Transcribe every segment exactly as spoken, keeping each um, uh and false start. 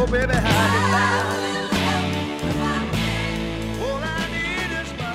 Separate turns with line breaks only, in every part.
Oh, baby, hide it now. All I need is my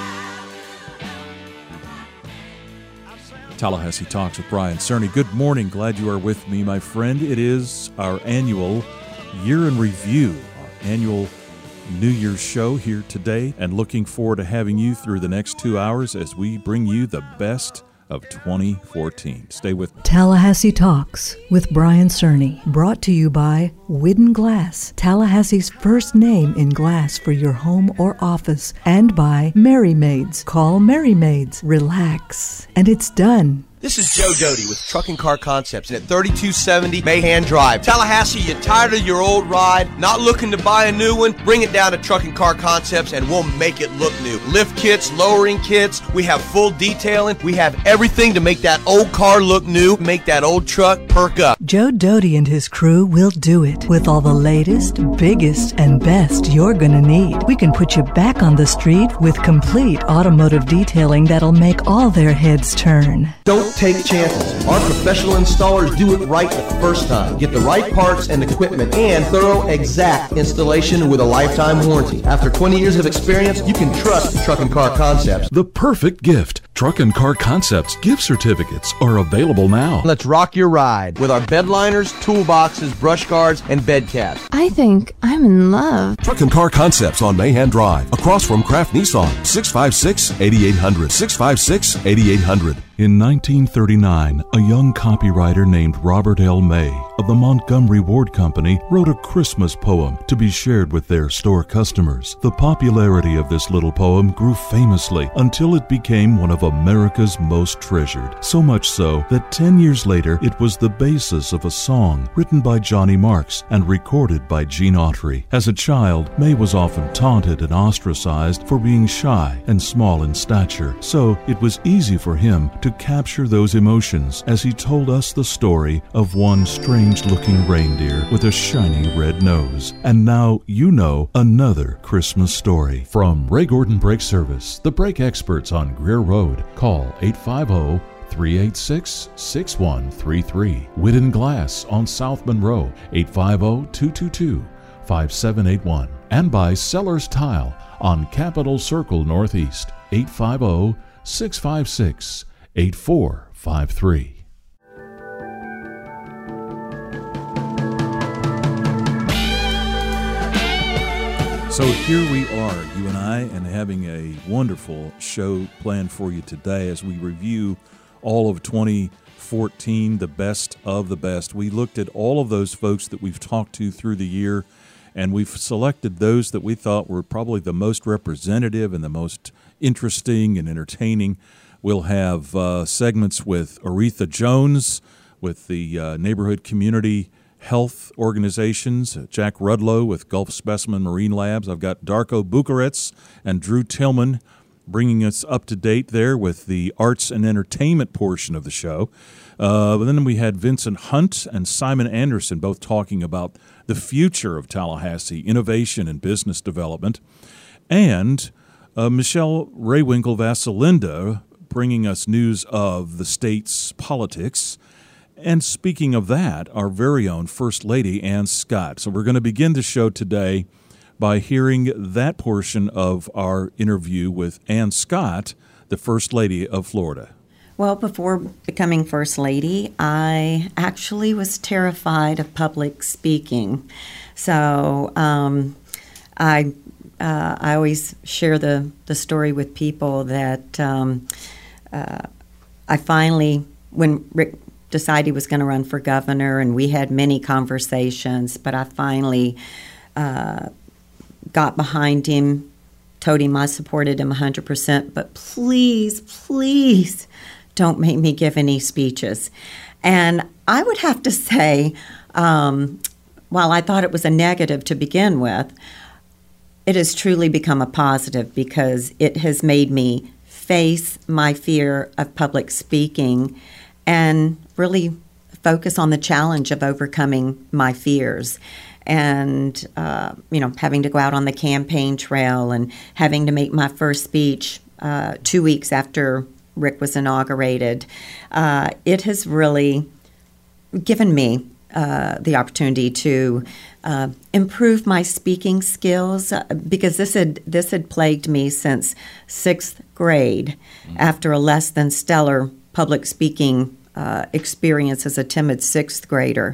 brother.
Tallahassee Talks with Brian Cerny. Good morning. Glad you are with me, my friend. It is our annual Year in Review, our annual New Year's show here today, and looking forward to having you through the next two hours as we bring you the best of twenty fourteen. Stay with me.
Tallahassee Talks with Brian Cerny, brought to you by Widden Glass, Tallahassee's first name in glass for your home or office, and by Merry Maids. Call Merry Maids. Relax, and it's done.
This is Joe Doty with Truck and Car Concepts at thirty-two seventy Mahan Drive. Tallahassee, you tired of your old ride? Not looking to buy a new one? Bring it down to Truck and Car Concepts and we'll make it look new. Lift kits, lowering kits, we have full detailing. We have everything to make that old car look new, make that old truck perk up.
Joe Doty and his crew will do it with all the latest, biggest, and best you're gonna need. We can put you back on the street with complete automotive detailing that'll make all their heads turn.
Don't take chances. Our professional installers do it right the first time. Get the right parts and equipment and thorough, exact installation with a lifetime warranty. After twenty years of experience, you can trust Truck and Car Concepts.
The perfect gift. Truck and Car Concepts gift certificates are available now.
Let's rock your ride with our bed liners, toolboxes, brush guards, and bed caps.
I think I'm in love.
Truck and Car Concepts on Mahan Drive, across from Kraft Nissan. six five six, eight eight hundred. six five six, eight eight hundred. In nineteen thirty-nine, a young copywriter named Robert L. May of the Montgomery Ward Company wrote a Christmas poem to be shared with their store customers. The popularity of this little poem grew famously until it became one of America's most treasured. So much so that ten years later, it was the basis of a song written by Johnny Marks and recorded by Gene Autry. As a child, May was often taunted and ostracized for being shy and small in stature, so it was easy for him to capture those emotions as he told us the story of one strange-looking reindeer with a shiny red nose. And now you know another Christmas story. From Ray Gordon Brake Service, the brake experts on Greer Road. Call eight five zero, three eight six, six one three three. Widden Glass on South Monroe, eight five zero, two two two, five seven eight one. And by Sellers Tile on Capitol Circle Northeast, eight five zero, six five six, eight four five three.
So here we are, you and I, and having a wonderful show planned for you today as we review all of twenty fourteen, the best of the best. We looked at all of those folks that we've talked to through the year, and we've selected those that we thought were probably the most representative and the most interesting and entertaining. We'll have uh, segments with Aretha Jones, with the uh, Neighborhood Community Health Organizations, uh, Jack Rudlow with Gulf Specimen Marine Labs. I've got Darko Bukarets and Drew Tillman bringing us up to date there with the arts and entertainment portion of the show. Uh, but then we had Vincent Hunt and Simon Anderson both talking about the future of Tallahassee, innovation and business development. And uh, Michelle Raywinkle Vasalinda bringing us news of the state's politics. And speaking of that, our very own First Lady, Ann Scott. So we're going to begin the show today by hearing that portion of our interview with Ann Scott, the First Lady of Florida.
Well, before becoming First Lady, I actually was terrified of public speaking. So um, I uh, I always share the, the story with people that um, uh, I finally, when Rick decided he was going to run for governor, and we had many conversations, but I finally uh, got behind him, told him I supported him one hundred percent, but please, please don't make me give any speeches. And I would have to say, um, while I thought it was a negative to begin with, it has truly become a positive because it has made me face my fear of public speaking and really focus on the challenge of overcoming my fears. And, uh, you know, having to go out on the campaign trail and having to make my first speech uh, two weeks after Rick was inaugurated, uh, it has really given me uh, the opportunity to uh, improve my speaking skills uh, because this had this had plagued me since sixth grade. Mm-hmm. After a less than stellar public speaking uh, experience as a timid sixth grader,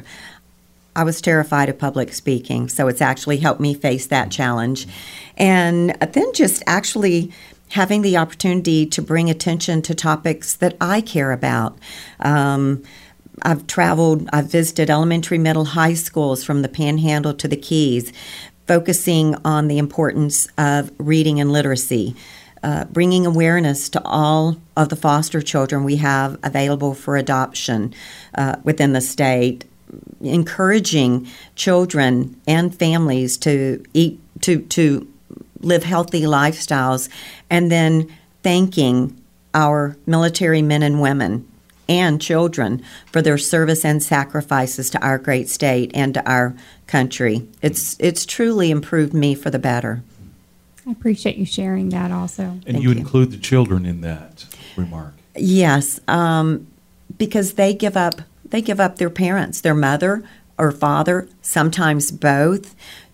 I was terrified of public speaking. So it's actually helped me face that challenge, and then just actually having the opportunity to bring attention to topics that I care about. Um, I've traveled, I've visited elementary, middle, high schools from the Panhandle to the Keys, focusing on the importance of reading and literacy, uh, bringing awareness to all of the foster children we have available for adoption uh, within the state, encouraging children and families to eat, to, to live healthy lifestyles, and then thanking our military men and women and children for their service and sacrifices to our great state and to our country. It's it's truly improved me for the better.
I appreciate you sharing that also.
And
Thank
you
you.
include the children in that remark.
Yes, um, because they give up they give up their parents, their mother or father, sometimes both,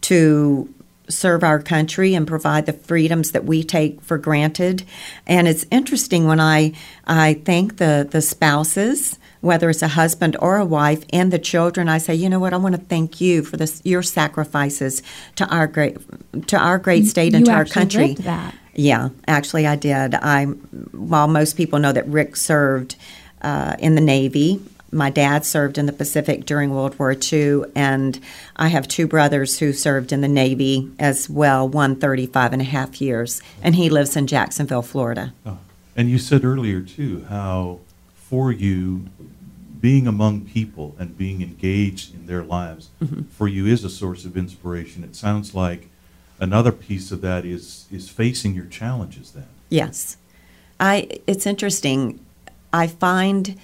to serve our country and provide the freedoms that we take for granted. And it's interesting when I I thank the, the spouses, whether it's a husband or a wife, and the children, I say, you know what, I want to thank you for this, your sacrifices to our great to our great state and
You
to our
actually
country.
lived that.
Yeah, actually I did. I while most people know that Rick served uh, in the Navy, my dad served in the Pacific during World War Two, and I have two brothers who served in the Navy as well, one thirty-five and a half years, and he lives in Jacksonville, Florida.
Oh. And you said earlier, too, how for you, being among people and being engaged in their lives, mm-hmm. for you is a source of inspiration. It sounds like another piece of that is is facing your challenges then.
Yes. I. It's interesting. I find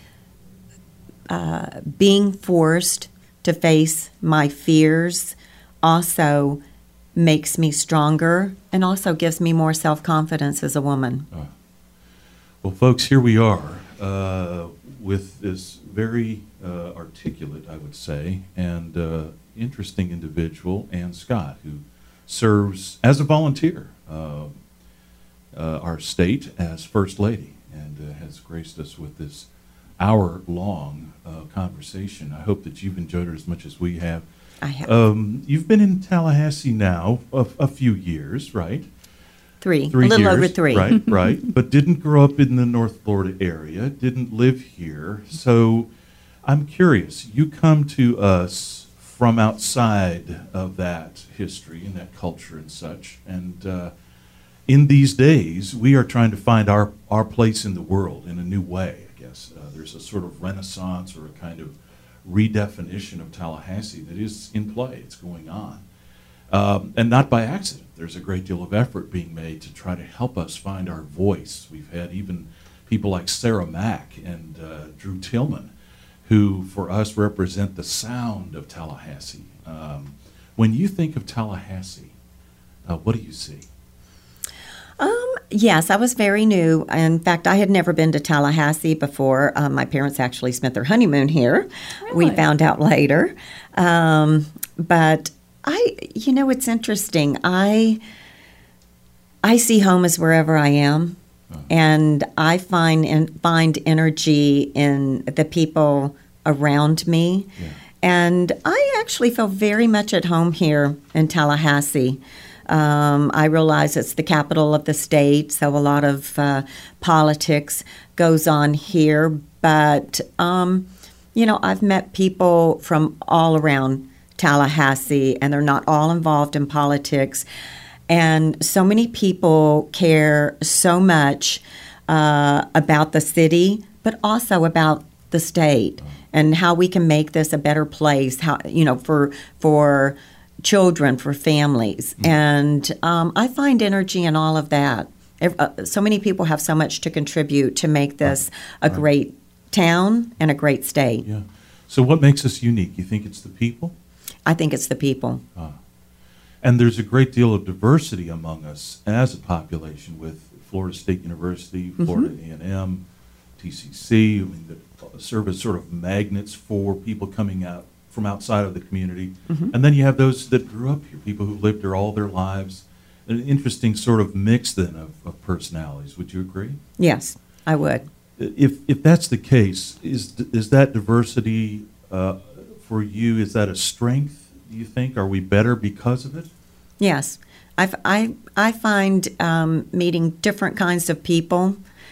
uh, being forced to face my fears also makes me stronger and also gives me more self-confidence as a woman.
Uh, well, folks, here we are uh, with this very uh, articulate, I would say, and uh, interesting individual, Ann Scott, who serves as a volunteer uh, uh, our state as First Lady, and uh, has graced us with this hour-long uh, conversation. I hope that you've enjoyed it as much as we have.
I have.
Um, you've been in Tallahassee now a, a few years, right?
Three.
Three
a little
years,
over three.
Right, right. But didn't grow up in the North Florida area, didn't live here. So I'm curious, you come to us from outside of that history and that culture and such. And uh, in these days, we are trying to find our, our place in the world in a new way, I guess. Uh, there's a sort of renaissance or a kind of redefinition of Tallahassee that is in play. It's going on. Um, and not by accident. There's a great deal of effort being made to try to help us find our voice. We've had even people like Sarah Mack and uh, Drew Tillman, who for us represent the sound of Tallahassee. Um, when you think of Tallahassee, uh, what do you see?
Um, yes, I was very new. In fact, I had never been to Tallahassee before. Um, my parents actually spent their honeymoon here.
Really?
We found out later. Um, but I, you know, it's interesting. I, I see home as wherever I am, uh-huh. and I find and find energy in the people around me. Yeah. And I actually feel very much at home here in Tallahassee. Um, I realize it's the capital of the state, so a lot of uh, politics goes on here. But, um, you know, I've met people from all around Tallahassee, and they're not all involved in politics. And so many people care so much uh, about the city, but also about the state and how we can make this a better place, how, you know, for for children, for families. Mm-hmm. And um, I find energy in all of that. Uh, so many people have so much to contribute to make this a
Right.
great town and a great state.
Yeah. So what makes us unique? You think it's the people?
I think it's the people.
Ah. And there's a great deal of diversity among us as a population with Florida State University, Florida mm-hmm. A and M, T C C, I mean, that serve as sort of magnets for people coming out from outside of the community.
Mhm.
And then you have those that grew up here, people who lived here all their lives. An interesting sort of mix then of, of personalities. Would you agree?
Yes, I would.
If if that's the case, is is that diversity uh, for you? Is that a strength? Do you think? Are we better because of it?
Yes, I've, I I find um, meeting different kinds of people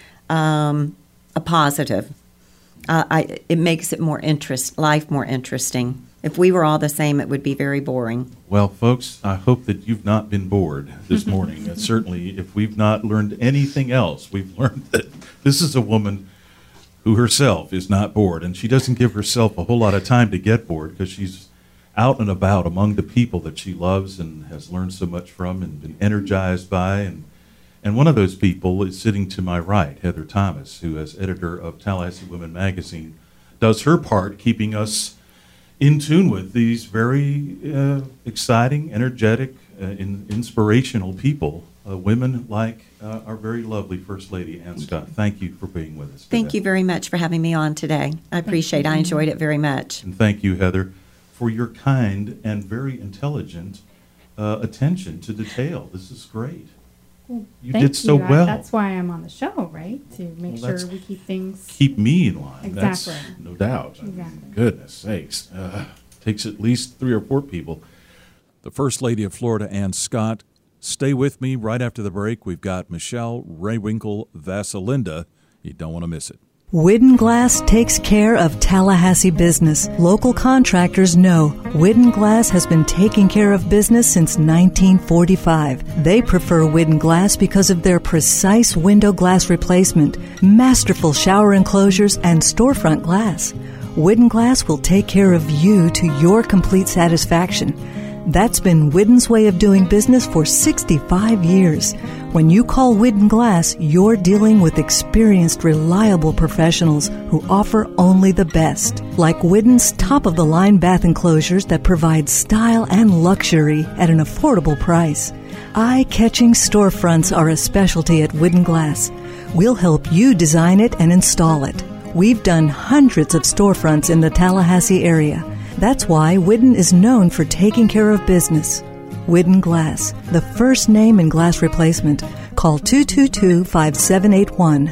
um, a positive. Uh, I it makes it more interest life more interesting. If we were all the same, it would be very boring.
Well, folks, I hope that you've not been bored this morning. And certainly, if we've not learned anything else, we've learned that this is a woman who herself is not bored, and she doesn't give herself a whole lot of time to get bored because she's out and about among the people that she loves and has learned so much from and been energized by. And, and one of those people is sitting to my right, Heather Thomas, who, as editor of Tallahassee Women Magazine, does her part keeping us in tune with these very uh, exciting, energetic, uh, in, inspirational people, uh, women like uh, our very lovely First Lady Ann Scott. Thank you for being with us today.
Thank you very much for having me on today. I appreciate it. I enjoyed it very much.
And thank you, Heather, for your kind and very intelligent uh, attention to detail. This is great.
Well,
You
thank
did so
you. I-
well.
That's why I'm on the show, right? To make
Well, that's-
sure we keep things.
Keep me in line.
Exactly.
That's no doubt.
Exactly.
Goodness sakes. Uh, takes at least three or four people. The First Lady of Florida, Ann Scott. Stay with me. Right after the break, we've got Michelle Raywinkle Vasalinda. You don't want to miss it.
Widden Glass takes care of Tallahassee business. Local contractors know Widden Glass has been taking care of business since nineteen forty-five. They prefer Widden Glass because of their precise window glass replacement, masterful shower enclosures, and storefront glass. Widden Glass will take care of you to your complete satisfaction. That's been Widden's way of doing business for sixty-five years. When you call Widden Glass, you're dealing with experienced, reliable professionals who offer only the best. Like Widden's top-of-the-line bath enclosures that provide style and luxury at an affordable price. Eye-catching storefronts are a specialty at Widden Glass. We'll help you design it and install it. We've done hundreds of storefronts in the Tallahassee area. That's why Widden is known for taking care of business. Widden Glass, the first name in glass replacement. Call two two two, five seven eight one.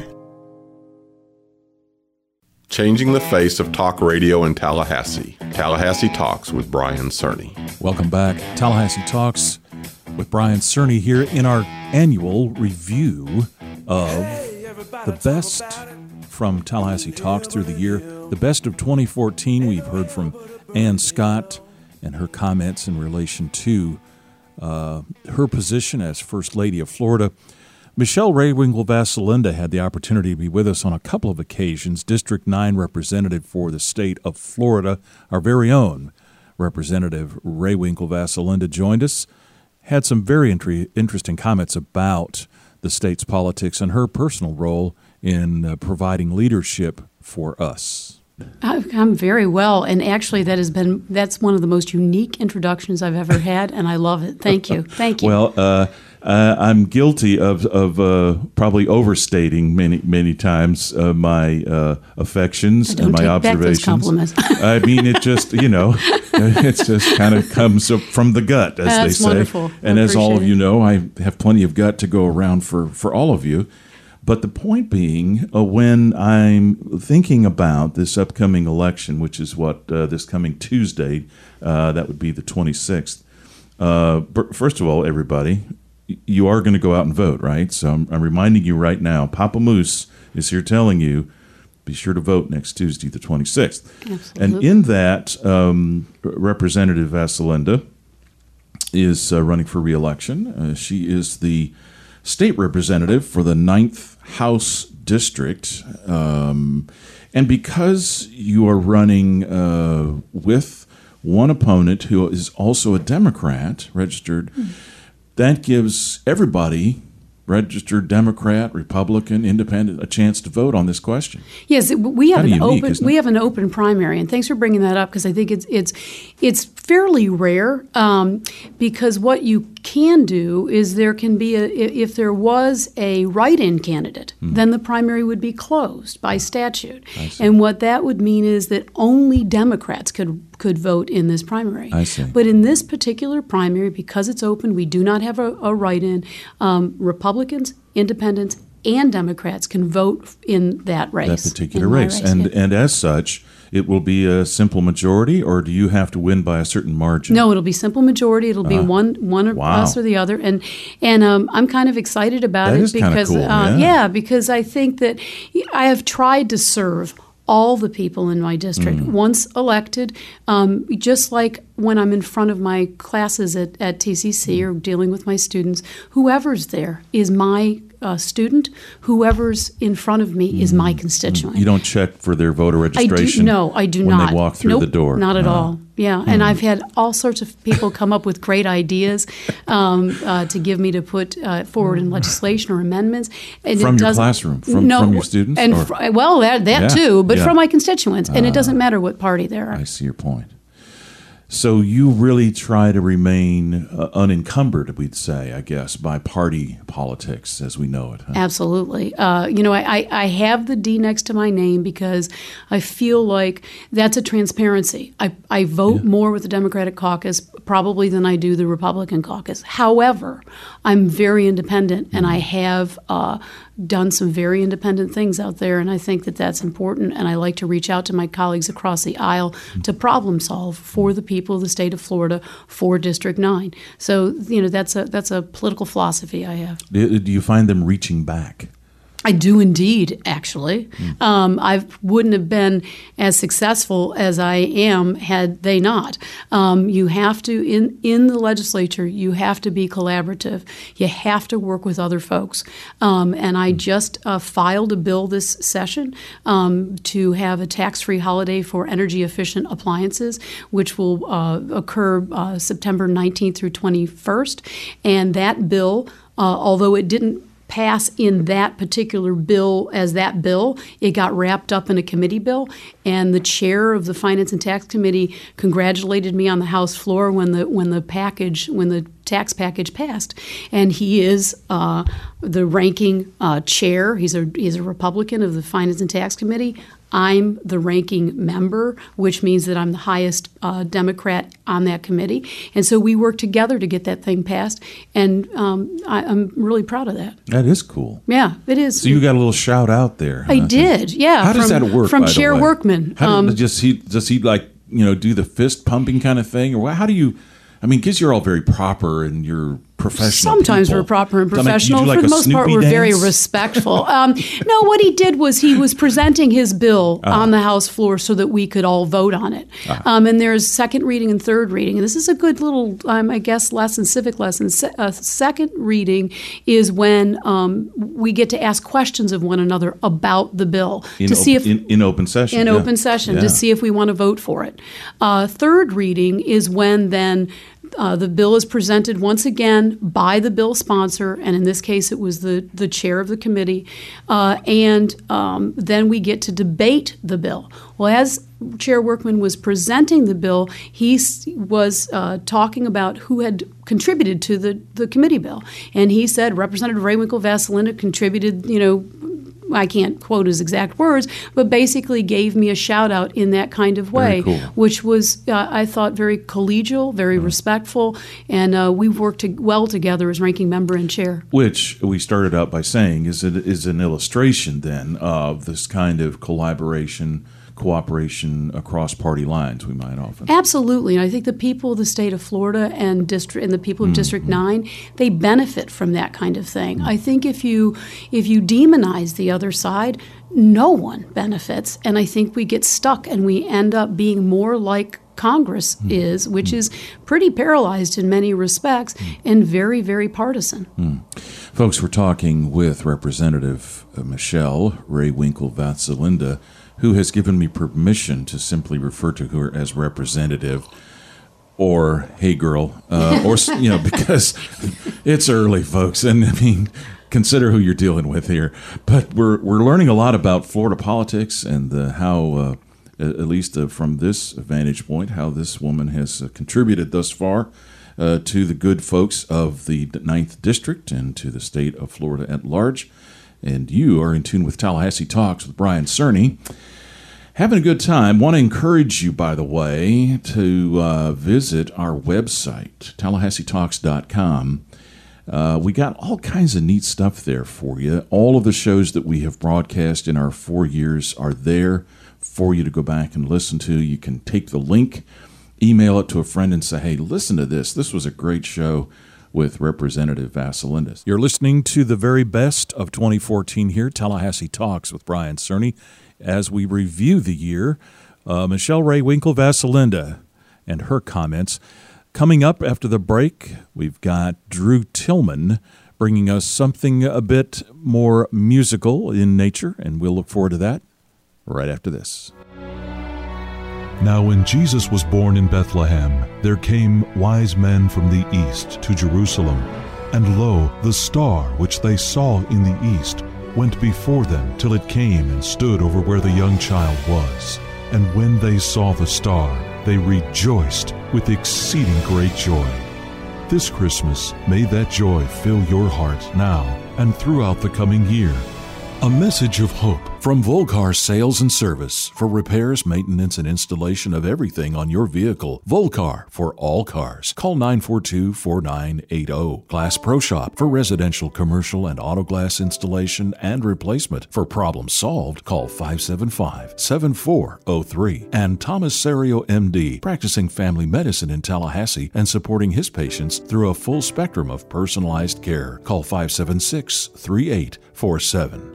Changing the face of talk radio in Tallahassee. Tallahassee Talks with Brian Cerny.
Welcome back. Tallahassee Talks with Brian Cerny here in our annual review of the best from Tallahassee Talks through the year. The best of twenty fourteen, we've heard from Ann Scott and her comments in relation to uh, her position as First Lady of Florida. Michelle Raywinkle Vasalinda had the opportunity to be with us on a couple of occasions. District nine representative for the state of Florida, our very own Representative Raywinkle Vasalinda joined us, had some very inter- interesting comments about the state's politics and her personal role in uh, providing leadership for us.
I've come very well, and actually that has been, that's one of the most unique introductions I've ever had, and I love it. Thank you. Thank you.
Well, uh, uh, I'm guilty of, of uh, probably overstating many, many times uh, my uh, affections
I don't
and my
take back those
observations.
compliments.
I mean, it just, you know, it just kind of comes up from the gut, as
That's
they say.
wonderful.
And
I
as all of
appreciate
you
it.
know, I have plenty of gut to go around for, for all of you. But the point being, uh, when I'm thinking about this upcoming election, which is what, uh, this coming Tuesday, uh, that would be the twenty-sixth. Uh, b- first of all, everybody, y- you are going to go out and vote, right? So I'm, I'm reminding you right now, Papa Moose is here telling you, be sure to vote next Tuesday, the twenty-sixth.
Absolutely.
And in that, um, Representative Vasalinda is uh, running for re-election. Uh, she is the state representative for the ninth House District. Um, and because you are running uh, with one opponent who is also a Democrat, registered, mm. that gives everybody, registered Democrat, Republican, Independent, a chance to vote on this question.
Yes, we have
Kinda
an
unique,
open
isn't it?
we have an open primary, and thanks for bringing that up because I think it's it's it's fairly rare. Um, because what you can do is there can be a if there was a write-in candidate,
Hmm.
then the primary would be closed by statute,
I see.
and what that would mean is that only Democrats could could vote in this primary.
I see.
But in this particular primary, because it's open, we do not have a, a write-in. Um, Republicans, Independents, and Democrats can vote in that race.
That particular
in my
race. And
yeah.
and as such, it will be a simple majority, or do you have to win by a certain margin?
No, it'll be simple majority. It'll be
Uh,
one one of
wow.
us or the other, and and um, I'm kind of excited about
That
it
is kinda
because
cool,
uh,
yeah.
because I think that I have tried to serve all the people in my district
Mm.
once elected, um, just like when I'm in front of my classes at, at T C C
Mm.
or dealing with my students, whoever's there is my uh, student. Whoever's in front of me is my constituent.
You don't check for their voter
I do,
registration
no, I do
when
not.
they walk through
Nope,
the door?
Not at
No.
all. Yeah, and I've had all sorts of people come up with great ideas um, uh, to give me to put uh, forward in legislation or amendments. And
From
it
your
doesn't-
classroom? From-
no,
from your students,
And
or-
fr- well, that, that
Yeah,
too, but
yeah.
from my constituents. And it
Ah.
doesn't matter what party they're
I
in.
see your point. So you really try to remain uh, unencumbered, we'd say, I guess, by party politics as we know it. huh?
Absolutely. Uh, you know, I, I, I have the D next to my name because I feel like that's a transparency. I, I vote more with the Democratic caucus probably than I do the Republican caucus. However, I'm very independent, and I have uh, done some very independent things out there, and I think that that's important, and I like to reach out to my colleagues across the aisle to problem solve for the people of the state of Florida, for District nine. So, you know, that's a that's a political philosophy I have.
Do do you find them reaching back?
I do indeed, actually. Um, I wouldn't have been as successful as I am had they not. Um, you have to, in, in the legislature, you have to be collaborative. You have to work with other folks. Um, and I just uh, filed a bill this session um, to have a tax-free holiday for energy-efficient appliances, which will uh, occur uh, September nineteenth through twenty-first. And that bill, uh, although it didn't pass in that particular bill as that bill, it got wrapped up in a committee bill, and the chair of the Finance and Tax Committee congratulated me on the House floor when the when the package when the tax package passed. And he is uh, the ranking uh, chair. He's a he's a Republican of the Finance and Tax Committee. I'm the ranking member, which means that I'm the highest uh, Democrat on that committee. And so we work together to get that thing passed, and um, I, I'm really proud of that.
That is cool.
Yeah, it is.
So you got a little shout out there.
I
huh?
did, yeah.
How does
from,
that work?
From
by the
Chair
way?
Workman.
How
Um,
does, does he does he like you know do the fist pumping kind of thing, or wha- how do you? I mean, because you're all very proper and you're professional.
Sometimes
people.
we're proper and
I mean, you
professional.
do like
For the
a
most part,
Snoopy
we're very
dance?
respectful. Um, no, what he did was he was presenting his bill
Ah.
on the House floor so that we could all vote on it. Um, and there's second reading and third reading. And this is a good little, um, I guess, lesson, civic lesson. Se- uh, second reading is when um, we get to ask questions of one another about the bill
in,
to see
op-
if
in, in open session.
in
yeah.
open session
Yeah.
to see if we want to vote for it. Uh, third reading is when then uh, the bill is presented once again by the bill sponsor, and in this case it was the, the chair of the committee, uh, and um, then we get to debate the bill. Well, as Chair Workman was presenting the bill, he s- was uh, talking about who had contributed to the, the committee bill, and he said Representative Raywinkle Vasalinda contributed, you know, I can't quote his exact words, but basically gave me a shout out in that kind of way,
Very cool.
which was, uh, I thought, very collegial, very respectful, and uh, we've worked to- well together as ranking member and chair.
Which we started out by saying is it is an illustration then of this kind of collaboration, cooperation across party lines. We might often.
Absolutely, and I think the people of the state of Florida and district and the people of District Nine, they benefit from that kind of thing. I think if you if you demonize the other side, no one benefits, and I think we get stuck and we end up being more like Congress is, which is pretty paralyzed in many respects and very, very partisan.
Folks, we're talking with Representative uh, Michelle Raywinkle Vasalinda, who has given me permission to simply refer to her as representative or hey girl, uh, or, you know, because it's early, folks. And I mean, consider who you're dealing with here. But we're, we're learning a lot about Florida politics and uh, how, uh, at least uh, from this vantage point, how this woman has uh, contributed thus far uh, to the good folks of the ninth District and to the state of Florida at large. And you are in tune with Tallahassee Talks with Brian Cerny. Having a good time. Want to encourage you, by the way, to uh, visit our website, Tallahassee Talks dot com. Uh, we got all kinds of neat stuff there for you. All of the shows that we have broadcast in our four years are there for you to go back and listen to. You can take the link, email it to a friend, and say, hey, listen to this. This was a great show with Representative Vasilindis. You're listening to the very best of twenty fourteen here, Tallahassee Talks with Brian Cerny. As we review the year, uh, Michelle Ray Winkle Vasilinda and her comments. Coming up after the break, we've got Drew Tillman bringing us something a bit more musical in nature, and we'll look forward to that right after this.
Now when Jesus was born in Bethlehem, there came wise men from the east to Jerusalem. And lo, the star which they saw in the east went before them till it came and stood over where the young child was. And when they saw the star, they rejoiced with exceeding great joy. This Christmas, may that joy fill your heart now and throughout the coming year. A message of hope from Volcar Sales and Service for repairs, maintenance, and installation of everything on your vehicle. Volcar for all cars. Call nine four two, four nine eight zero. Glass Pro Shop for residential, commercial, and auto glass installation and replacement. For problems solved, call five seven five, seven four zero three. And Thomas Serio, M D, practicing family medicine in Tallahassee and supporting his patients through a full spectrum of personalized care. Call five seven six, three eight four seven.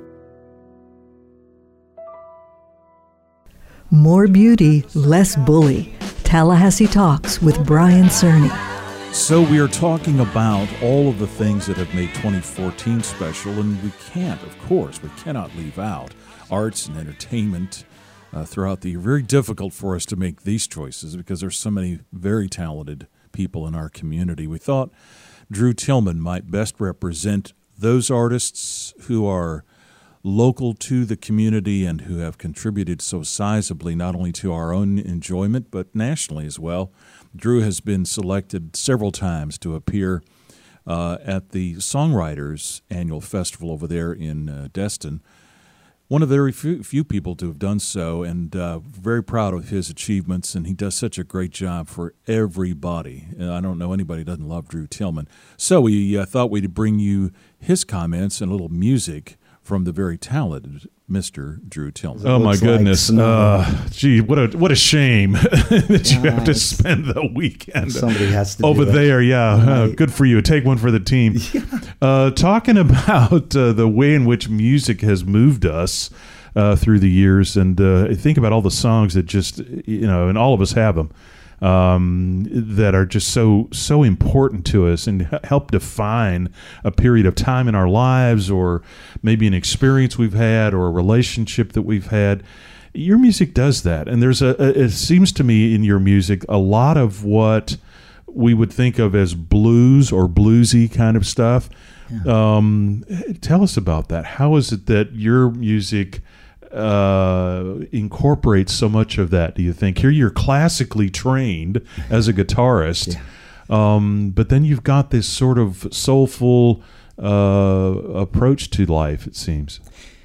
More beauty, less bully. Tallahassee Talks with Brian Cerny.
So we are talking about all of the things that have made twenty fourteen special, and we can't, of course, we cannot leave out arts and entertainment uh, throughout the year. Very difficult for us to make these choices because there's so many very talented people in our community. We thought Drew Tillman might best represent those artists who are local to the community and who have contributed so sizably not only to our own enjoyment but nationally as well. Drew has been selected several times to appear uh, at the Songwriters Annual Festival over there in uh, Destin. One of the very few, few people to have done so, and uh, very proud of his achievements, and he does such a great job for everybody. Uh, I don't know anybody who doesn't love Drew Tillman. So we uh, thought we'd bring you his comments and a little music from the very talented Mister Drew Tillman.
Oh my goodness! Like uh, gee, what a what a shame that you yeah, have to spend the weekend
somebody has to
over there. Yeah,
right.
uh, good for you. Take one for the team.
Yeah.
Uh, talking about uh, the way in which music has moved us uh, through the years, and uh, think about all the songs that just you know, and all of us have them. Um, that are just so so important to us and help define a period of time in our lives, or maybe an experience we've had, or a relationship that we've had. Your music does that, and there's a, a it seems to me in your music a lot of what we would think of as blues or bluesy kind of stuff. Yeah. Um, tell us about that. How is it that your music uh incorporates so much of that, do you think? Here you're classically trained as a guitarist, yeah. um but then you've got this sort of soulful uh approach to life, it seems.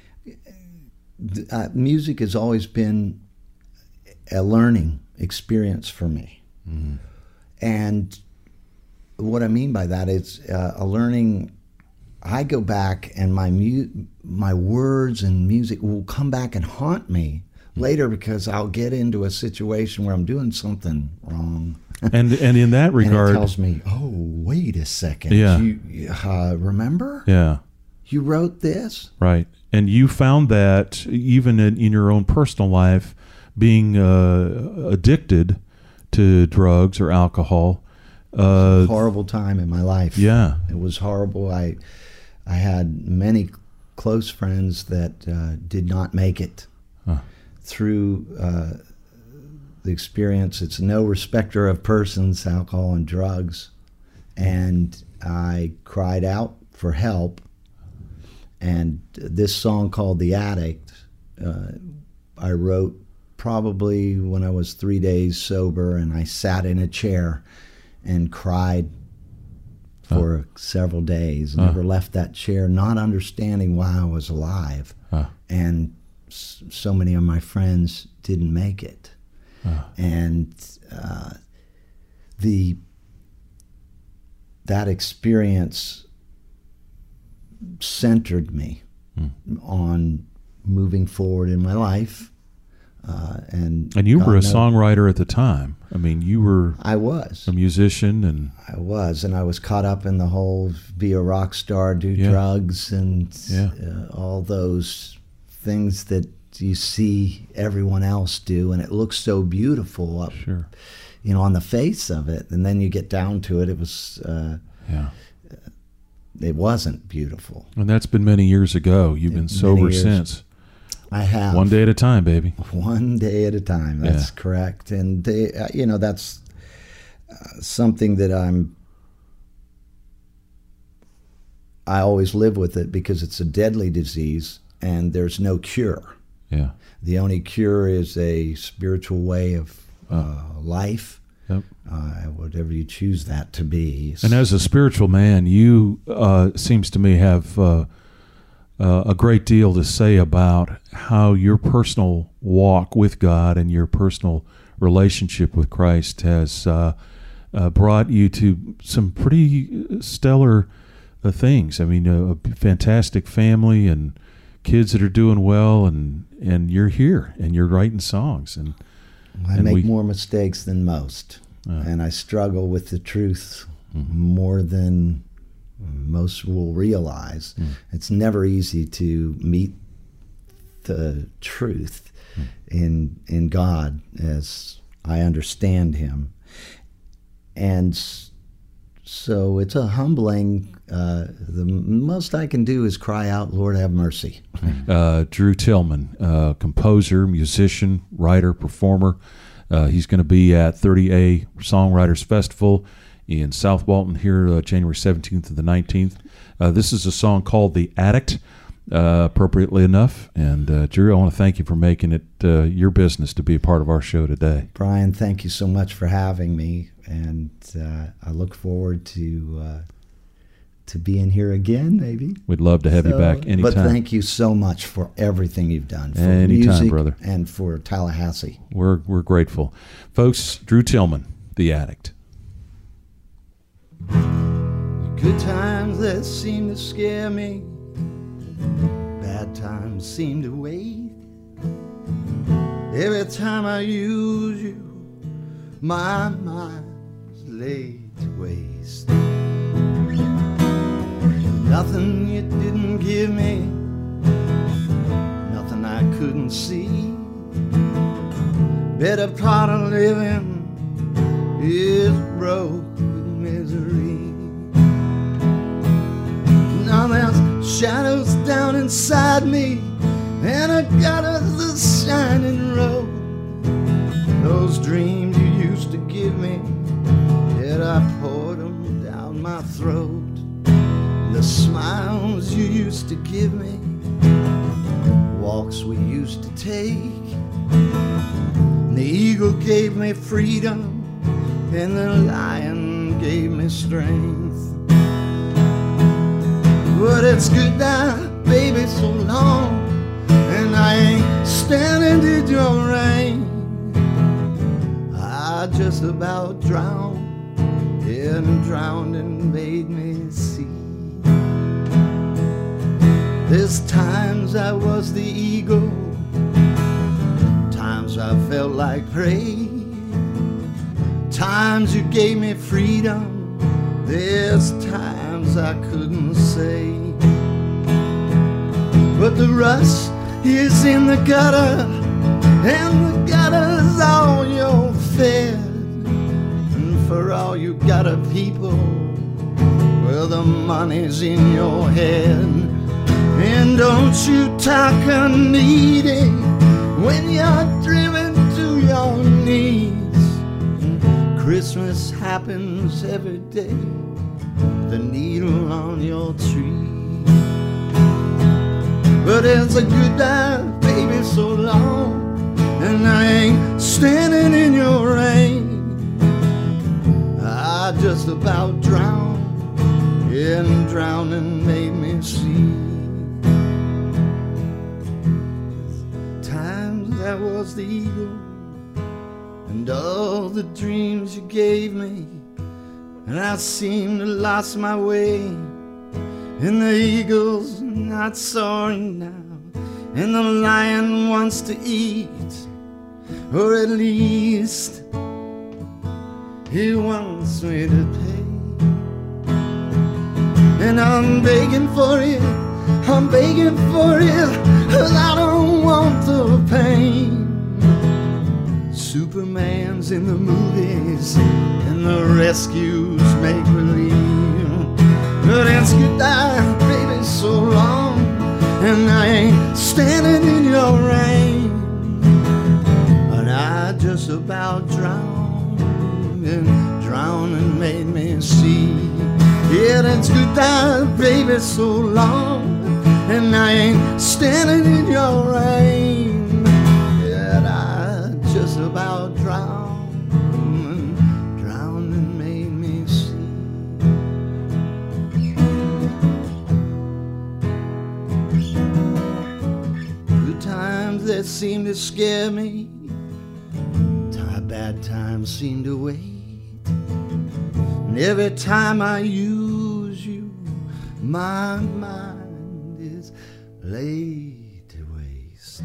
Uh, music has always been a learning experience for me. Mm-hmm. And what I mean by that is uh, a learning. I go back and my mu- my words and music will come back and haunt me later, because I'll get into a situation where I'm doing something wrong.
And and in that regard,
and it tells me, oh, wait a second.
Yeah.
You, uh, remember?
Yeah.
You wrote this?
Right. And you found that even in, in your own personal life, being uh, addicted to drugs or alcohol.
Uh, it was a horrible time in my life.
Yeah.
It was horrible. I... I had many close friends that uh, did not make it huh. through uh, the experience. It's no respecter of persons, alcohol and drugs. And I cried out for help. And this song called The Addict, uh, I wrote probably when I was three days sober, and I sat in a chair and cried for uh, several days. Uh, Never left that chair, not understanding why I was alive. Uh, and s- so many of my friends didn't make it.
Oh.
And uh, the that experience centered me
mm.
on moving forward in my life. Uh, and
and you
God
were a
knows,
songwriter at the time. I mean, you were
I was
a musician, and
I was, and I was caught up in the whole be a rock star, do
Yeah.
drugs, and
Yeah.
uh, all those things that you see everyone else do, and it looks so beautiful up,
sure.
you know, on the face of it, and then you get down to it, it was, uh,
yeah,
it wasn't beautiful.
And that's been many years ago. You've been
Many
sober
years.
since.
I have.
One day at a time, baby.
One day at a time. That's
Yeah.
correct. And they, uh, you know, that's uh, something that I'm. I always live with it because it's a deadly disease and there's no cure.
Yeah.
The only cure is a spiritual way of uh, life.
Yep.
Uh, whatever you choose that to be.
And as a spiritual man, you uh, seems to me have uh, uh, a great deal to say about how your personal walk with God and your personal relationship with Christ has uh, uh, brought you to some pretty stellar uh, things. I mean, a, a fantastic family and kids that are doing well, and, and you're here and you're writing songs. And
I
and
make
we,
more mistakes than most,
uh,
and I struggle with the truth
mm-hmm.
more than most will realize.
Mm.
It's never easy to meet the truth mm. in in God as I understand Him, and so it's a humbling. Uh, the most I can do is cry out, "Lord, have mercy."
Uh, Drew Tillman, uh, composer, musician, writer, performer. Uh, he's going to be at thirty A Songwriters Festival in South Walton here uh, January seventeenth to the nineteenth. Uh, this is a song called The Addict, uh, appropriately enough. And uh, Drew, I want to thank you for making it uh, your business to be a part of our show today.
Brian, thank you so much for having me, and uh, I look forward to uh, to being here again, maybe.
We'd love to have
So,
you back anytime.
But thank you so much for everything you've done for
Anytime,
music
brother.
and for Tallahassee.
We're we're grateful, folks. Drew Tillman, The Addict.
Good times that seem to scare me, bad times seem to wait. Every time I use you, my mind's laid to waste. Nothing you didn't give me, nothing I couldn't see. Better part of living is broke with misery. Now there's shadows down inside me, and I got us the shining road. Those dreams you used to give me, yet I poured them down my throat. The smiles you used to give me, walks we used to take. The eagle gave me freedom, and the lion gave me strength. But it's good now, baby, so long, and I ain't standing in your rain. I just about drowned, and drowned and made me see. There's times I was the eagle, times I felt like prey. Times you gave me freedom, there's times I couldn't say. But the rust is in the gutter, and the gutter's all you're fed. And for all you gutter people, well, the money's in your head. And don't you talk needy when you're driven to your knees. Christmas happens every day, the needle on your tree. But it's a good night, baby, so long, and I ain't standing in your rain. I just about drowned, and drowning made me see. that was the eagle, and all the dreams you gave me. And I seem to lost my way, and the eagle's not soaring now, and the lion wants to eat, or at least he wants me to pay. And I'm begging for you, I'm begging for you, 'cause I don't want the pain. Superman's in the movies, and the rescues make believe. But it's goodbye, baby, so long, and I ain't standing in your rain. But I just about drowned, and drowning made me see. Yeah, it's goodbye, baby, so long, and I ain't standing in your rain. Yeah, I just about drowned, and drowning made me see. Good times that seem to scare me, bad times seem to wait. And every time I use you, my mind is laid to waste.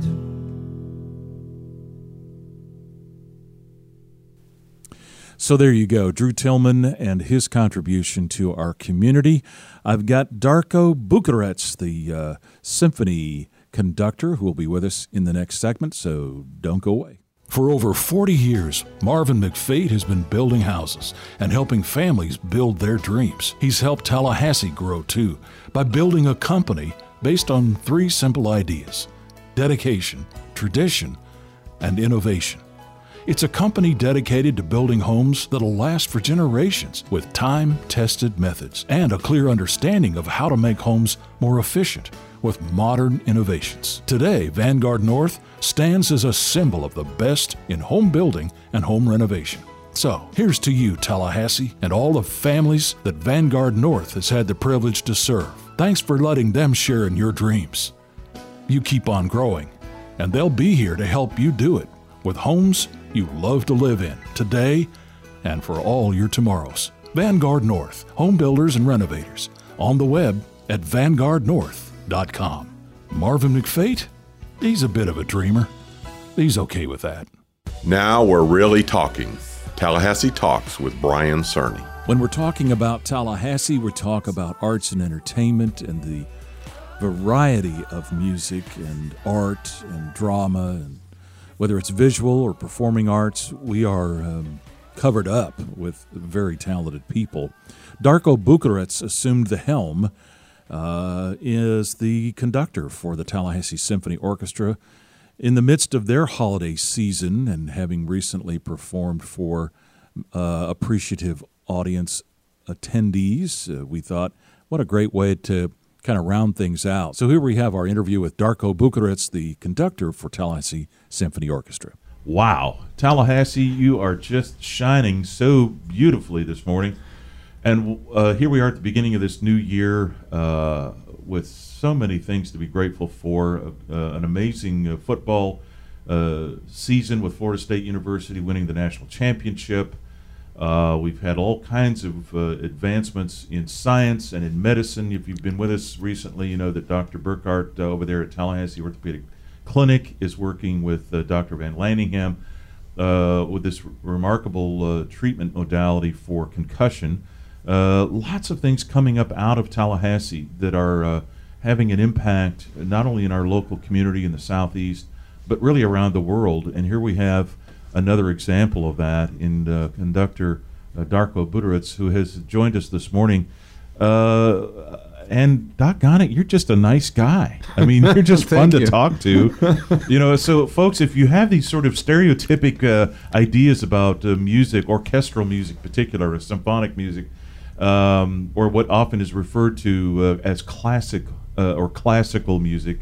So there you go, Drew Tillman and his contribution to our community. I've got Darko Bukarec, the uh, symphony conductor, who will be with us in the next segment, so don't go away.
For over forty years, Marvin McFate has been building houses and helping families build their dreams. He's helped Tallahassee grow too by building a company based on three simple ideas: dedication, tradition, and innovation. It's a company dedicated to building homes that'll last for generations with time-tested methods and a clear understanding of how to make homes more efficient with modern innovations. Today, Vanguard North stands as a symbol of the best in home building and home renovation. So, here's to you, Tallahassee, and all the families that Vanguard North has had the privilege to serve. Thanks for letting them share in your dreams. You keep on growing, and they'll be here to help you do it with homes you love to live in today and for all your tomorrows. Vanguard North, home builders and renovators, on the web at vanguard north dot com. Marvin McFate, he's a bit of a dreamer. He's okay with that.
Now we're really talking. Tallahassee Talks with Brian Cerny.
When we're talking about Tallahassee, we talk about arts and entertainment and the variety of music and art and drama, and whether it's visual or performing arts, we are um, covered up with very talented people. Darko Bukarec assumed the helm, uh, is the conductor for the Tallahassee Symphony Orchestra in the midst of their holiday season, and having recently performed for uh, appreciative audience attendees, uh, we thought, what a great way to kind of round things out. So here we have our interview with Darko Bukarec, the conductor for Tallahassee Symphony Orchestra.
Wow. Tallahassee, you are just shining so beautifully this morning. And uh, here we are at the beginning of this new year uh, with so many things to be grateful for. Uh, an amazing uh, football uh, season with Florida State University winning the national championship. Uh, we've had all kinds of uh, advancements in science and in medicine. If you've been with us recently, you know that Doctor Burkhart uh, over there at Tallahassee Orthopedic Clinic is working with uh, Doctor Van Lanningham uh, with this r- remarkable uh, treatment modality for concussion. Uh, lots of things coming up out of Tallahassee that are uh, having an impact not only in our local community in the southeast, but really around the world. And here we have another example of that in uh, conductor uh, Darko Bukarec, who has joined us this morning. Uh, and doggone it, you're just a nice guy. I mean, you're just fun to
you.
talk to. You know, so folks, if you have these sort of stereotypic uh, ideas about uh, music, orchestral music in particular, or symphonic music, um, or what often is referred to uh, as classic uh, or classical music,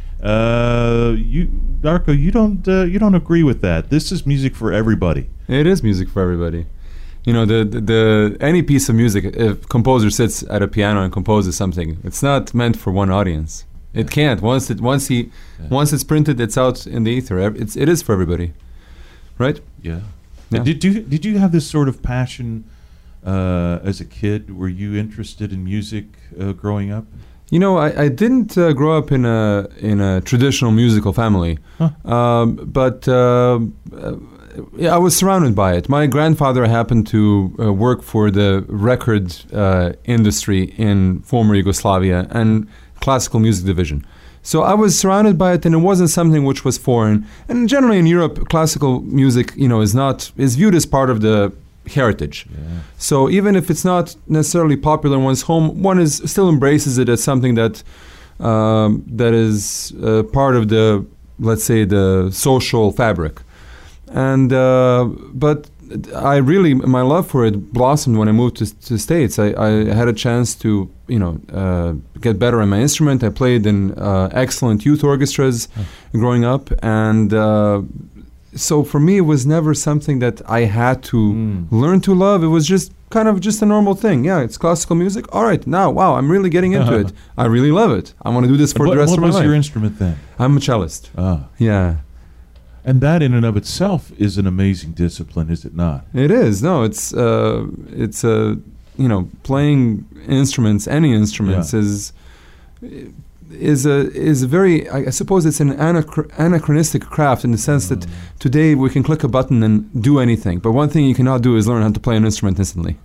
Uh, you, Darko, you don't uh, you don't agree with that. This is music for everybody.
It is music for everybody. You know, the, the the any piece of music, if composer sits at a piano and composes something, it's not meant for one audience. It can't. Once it once he
Yeah.
once it's printed, it's out in the ether. Ev- It's it is for everybody, right?
Yeah.
Yeah.
Did you did you have this sort of passion uh, as a kid? Were you interested in music uh, growing up?
You know, I, I didn't uh, grow up in a in a traditional musical family,
Huh.
um, but uh, uh, yeah, I was surrounded by it. My grandfather happened to uh, work for the record uh, industry in former Yugoslavia and classical music division. So I was surrounded by it, and it wasn't something which was foreign. And generally in Europe, classical music, you know, is not is viewed as part of the heritage.
Yeah.
So even if it's not necessarily popular in one's home, one is still embraces it as something that um, that is uh, part of the, let's say, the social fabric. And uh, but I really my love for it blossomed when I moved to to States. I, I had a chance to you know uh, get better on my instrument. I played in uh, excellent youth orchestras growing up, and uh, so for me it was never something that I had to
Mm.
learn to love. It was just kind of just a normal thing. Yeah, it's classical music. All right, now wow, I'm really getting into it. I really love it. I want to do this for
And what,
the rest
what
of my
was
life.
your instrument then?
I'm a cellist.
Ah.
Yeah.
And that in and of itself is an amazing discipline, is it not?
It is. No, it's uh, it's a uh, you know playing instruments, any instruments
Yeah.
is is a is a very. I, I suppose it's an anachro- anachronistic craft in the sense that today we can click a button and do anything, but one thing you cannot do is learn how to play an instrument instantly.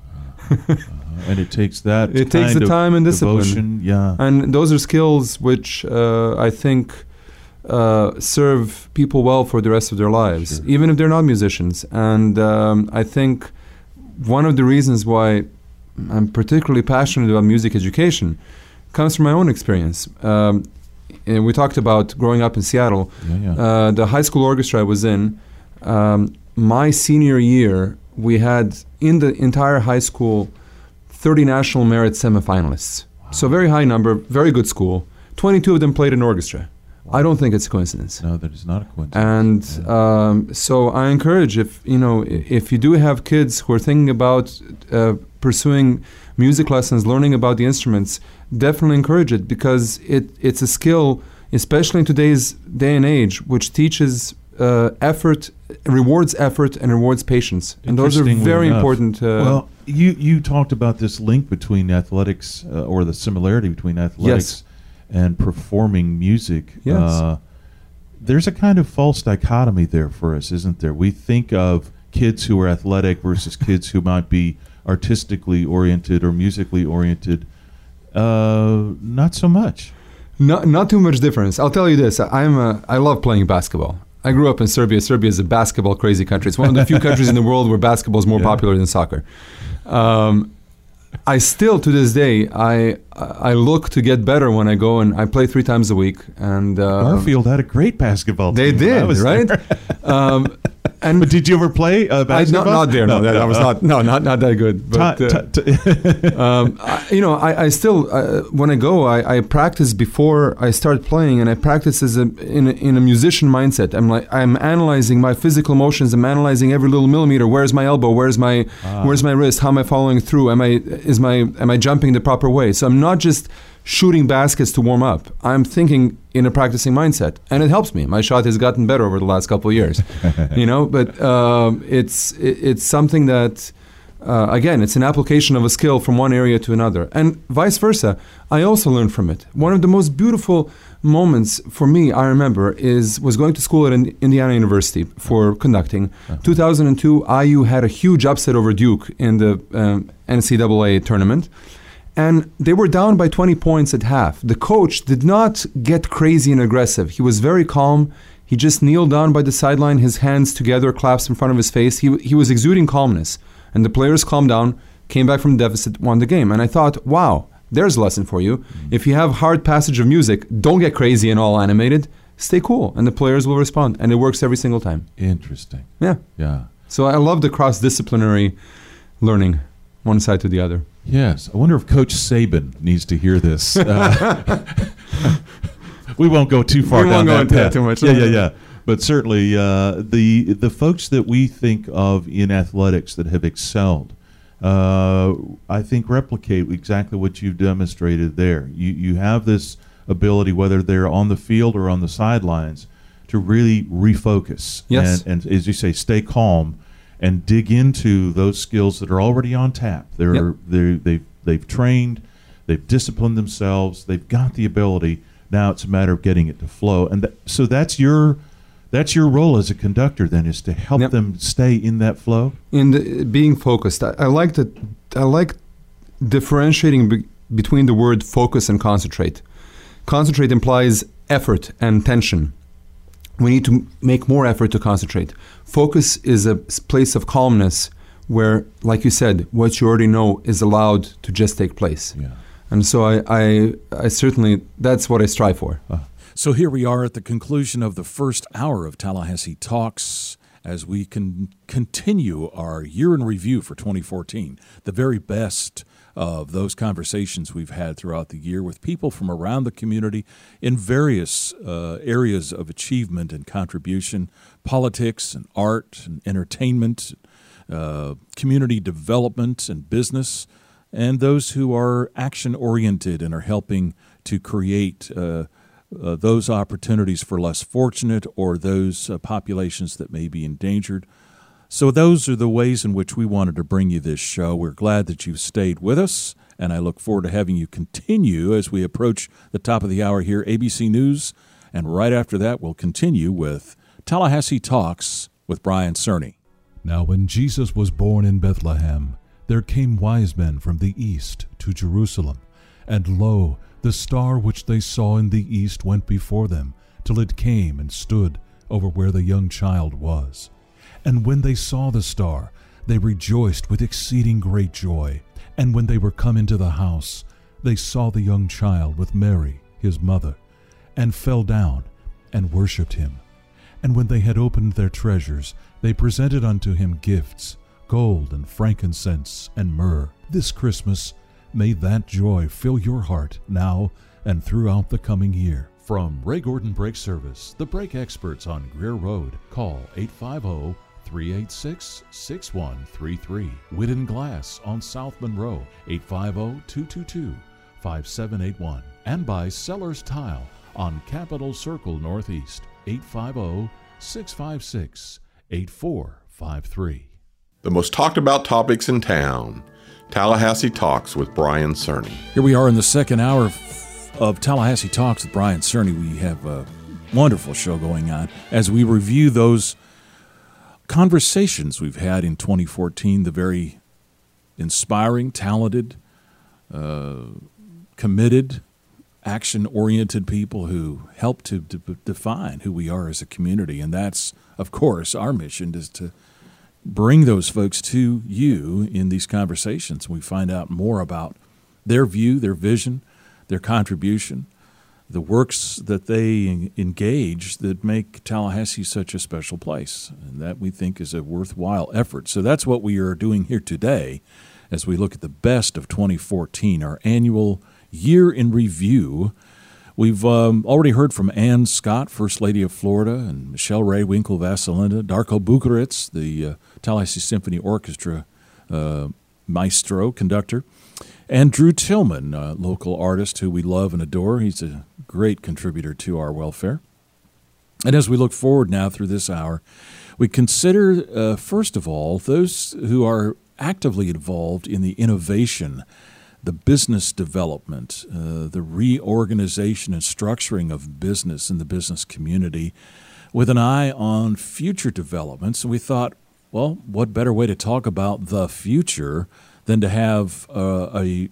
Uh, and it takes that.
It takes
kind
the
of
time and discipline.
devotion, yeah.
And those are skills which uh, I think uh, serve people well for the rest of their lives,
Sure.
even if they're not musicians. And um, I think one of the reasons why I'm particularly passionate about music education comes from my own experience. Um, and we talked about growing up in Seattle.
Yeah, yeah.
Uh, the high school orchestra I was in, um, my senior year, we had in the entire high school thirty national merit semifinalists. So very high number, very good school. twenty-two of them played in orchestra. I don't think it's a coincidence.
No, that is not a coincidence.
And um, so I encourage, if you know, i- if you do have kids who are thinking about uh, pursuing music lessons, learning about the instruments, definitely encourage it, because it it's a skill, especially in today's day and age, which teaches uh, effort, rewards effort, and rewards patience. And those are
Interestingly
very
enough.
important. Uh,
well, you you talked about this link between athletics, uh, or the similarity between athletics and performing music.
Yes.
Uh, there's a kind of false dichotomy there for us, isn't there? We think of kids who are athletic versus kids who might be artistically oriented or musically oriented. Uh, not so much.
Not not too much difference. I'll tell you this. I'm a, I love playing basketball. I grew up in Serbia. Serbia is a basketball crazy country. It's one of the few countries in the world where basketball is more
Yeah.
popular than soccer. Um, I still, to this day, I I look to get better when I go and I play three times a week. And uh,
Garfield had a great basketball
they
team. when I
did,
was
right?
there.
um, and
But did you ever play uh,
I,
basketball?
not, not there. No, that, I was not. No, not not that good. But
Ti-
uh,
ti- ti-
um, I, you know, I, I still uh, when I go, I, I practice before I start playing, and I practice as a in a, in a musician mindset. I'm like I'm analyzing my physical motions. I'm analyzing every little millimeter. Where's my elbow? Where's my
Ah.
where's my wrist? How am I following through? Am I is my am I jumping the proper way? So I'm not just shooting baskets to warm up. I'm thinking in a practicing mindset, and it helps me. My shot has gotten better over the last couple of years, you know. But um, it's it, it's something that. Uh, again, it's an application of a skill from one area to another, and vice versa. I also learned from it. One of the most beautiful moments for me, I remember, is was going to school at in- Indiana University for conducting. two thousand two, I U had a huge upset over Duke in the um, N C double A tournament, and they were down by twenty points at half. The coach did not get crazy and aggressive. He was very calm. He just kneeled down by the sideline, his hands together, clasped in front of his face. He he was exuding calmness. And the players calmed down, came back from the deficit, won the game. And I thought, wow, there's a lesson for you. Mm-hmm. If you have hard passage of music, don't get crazy and all animated. Stay cool, and the players will respond. And it works every single time.
Interesting.
Yeah.
Yeah.
So I love the cross-disciplinary learning, one side to the other.
Yes. I wonder if Coach Saban needs to hear this. Uh, we won't go too far
We
down
won't go
that
into that
path.
too much.
Yeah, yeah, yeah. But certainly, uh, the the folks that we think of in athletics that have excelled, uh, I think replicate exactly what you've demonstrated there. You you have this
ability, whether they're on the field or on the sidelines, to really refocus
Yes.
and, and, as you say, stay calm and dig into those skills that are already on tap. They're,
Yep.
they're, they've, they've trained, they've disciplined themselves, they've got the ability. Now it's a matter of getting it to flow. And that, so that's your that's your role as a conductor then, is to help
Yep.
them stay in that flow?
In the, being focused, I, I like that. I like differentiating be, between the word focus and concentrate. Concentrate implies effort and tension. We need to make more effort to concentrate. Focus is a s- place of calmness where, like you said, what you already know is allowed to just take place.
Yeah.
And so I, I, I certainly, that's what I strive for.
Uh,
So here we are at the conclusion of the first hour of Tallahassee Talks as we can continue our year in review for twenty fourteen, the very best of those conversations we've had throughout the year with people from around the community in various uh, areas of achievement and contribution, politics and art and entertainment, uh, community development and business, and those who are action-oriented and are helping to create uh, Uh, those opportunities for less fortunate or those uh, populations that may be endangered. So those are the ways in which we wanted to bring you this show. We're glad that you've stayed with us, and I look forward to having you continue as we approach the top of the hour here, A B C News, and right after that we'll continue with Tallahassee Talks with Brian Cerny.
Now when Jesus was born in Bethlehem, there came wise men from the east to Jerusalem, and lo, the star which they saw in the east went before them, till it came and stood over where the young child was. And when they saw the star, they rejoiced with exceeding great joy. And when they were come into the house, they saw the young child with Mary, his mother, and fell down and worshipped him. And when they had opened their treasures, they presented unto him gifts, gold and frankincense and myrrh. This Christmas may that joy fill your heart now and throughout the coming year. From Ray Gordon Brake Service, the brake experts on Greer Road, call eight five zero, three eight six, six one three three. Whitten Glass on South Monroe, eight five zero, two two two, five seven eight one. And by Sellers Tile on Capitol Circle Northeast, eight five zero, six five six, eight four five three.
The most talked about topics in town. Tallahassee Talks with Brian Cerny.
Here we are in the second hour of, of Tallahassee Talks with Brian Cerny. We have a wonderful show going on as we review those conversations we've had in twenty fourteen, the very inspiring, talented, uh, committed, action-oriented people who help to de- define who we are as a community. And that's, of course, our mission is to bring those folks to you in these conversations. We find out more about their view, their vision, their contribution, the works that they engage that make Tallahassee such a special place. And that we think is a worthwhile effort. So that's what we are doing here today as we look at the best of twenty fourteen, our annual year in review. We've um, already heard from Ann Scott, First Lady of Florida, and Michelle Ray Winkle Vasalinda, Darko Bukaritz, the uh, Tallahassee Symphony Orchestra uh, maestro, conductor, and Drew Tillman, a local artist who we love and adore. He's a great contributor to our welfare. And as we look forward now through this hour, we consider, uh, first of all, those who are actively involved in the innovation, the business development, uh, the reorganization and structuring of business in the business community with an eye on future developments. And we thought, well, what better way to talk about the future than to have uh, a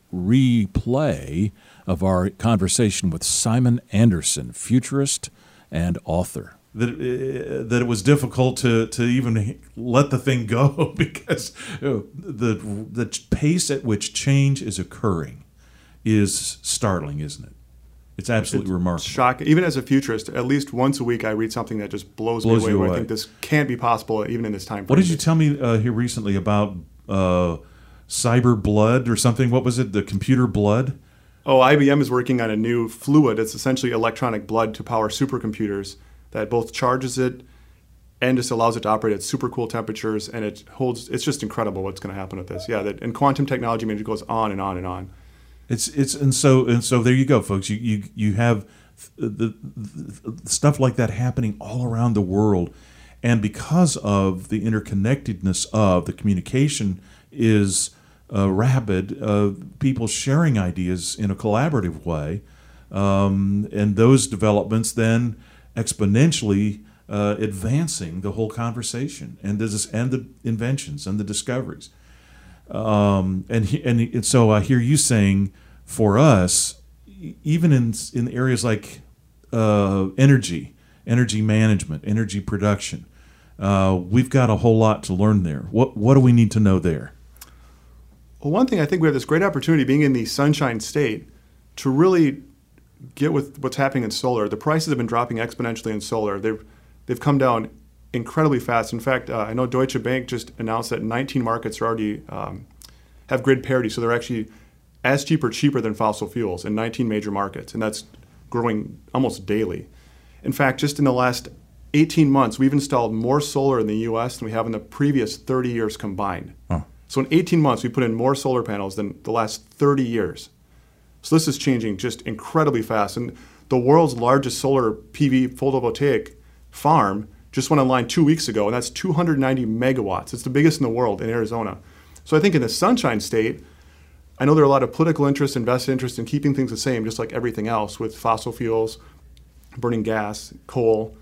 replay of our conversation with Simon Anderson, futurist and author.
That it, that it was difficult to, to even let the thing go because you know, the the pace at which change is occurring is startling, isn't it? It's absolutely
it's
remarkable.
Shocking. Even as a futurist, at least once a week I read something that just blows,
Blows
me
you
away.
away.
I think this can't be possible even in this time frame.
What did you tell me uh, here recently about uh, cyber blood or something? What was it? The computer blood?
Oh, I B M is working on a new fluid. It's essentially electronic blood to power supercomputers that both charges it and just allows it to operate at super cool temperatures, and it holds. It's just incredible what's going to happen with this. Yeah, that, and quantum technology, I mean, it goes on and on and on.
It's it's and so and so there you go, folks. You you you have the, the, the stuff like that happening all around the world, and because of the interconnectedness of the communication is uh, rapid, uh, people sharing ideas in a collaborative way, um, and those developments then exponentially uh, advancing the whole conversation and this and the inventions and the discoveries. Um, and, he, and and so I hear you saying, for us, even in in areas like uh, energy, energy management, energy production, uh, we've got a whole lot to learn there. What what do we need to know there?
Well, one thing, I think we have this great opportunity, being in the Sunshine State, to really get with what's happening in solar. The prices have been dropping exponentially in solar. They've they've come down incredibly fast. In fact, uh, I know Deutsche Bank just announced that nineteen markets are already um, have grid parity, so they're actually as cheap or cheaper than fossil fuels in nineteen major markets, and that's growing almost daily. In fact, just in the last eighteen months, we've installed more solar in the U S than we have in the previous thirty years combined.
Huh.
So in eighteen months, we put in more solar panels than the last thirty years. So this is changing just incredibly fast. And the world's largest solar P V photovoltaic farm just went online two weeks ago, and that's two hundred ninety megawatts. It's the biggest in the world in Arizona. So I think in the Sunshine State, I know there are a lot of political interest, invested interest in keeping things the same, just like everything else with fossil fuels, burning gas, coal.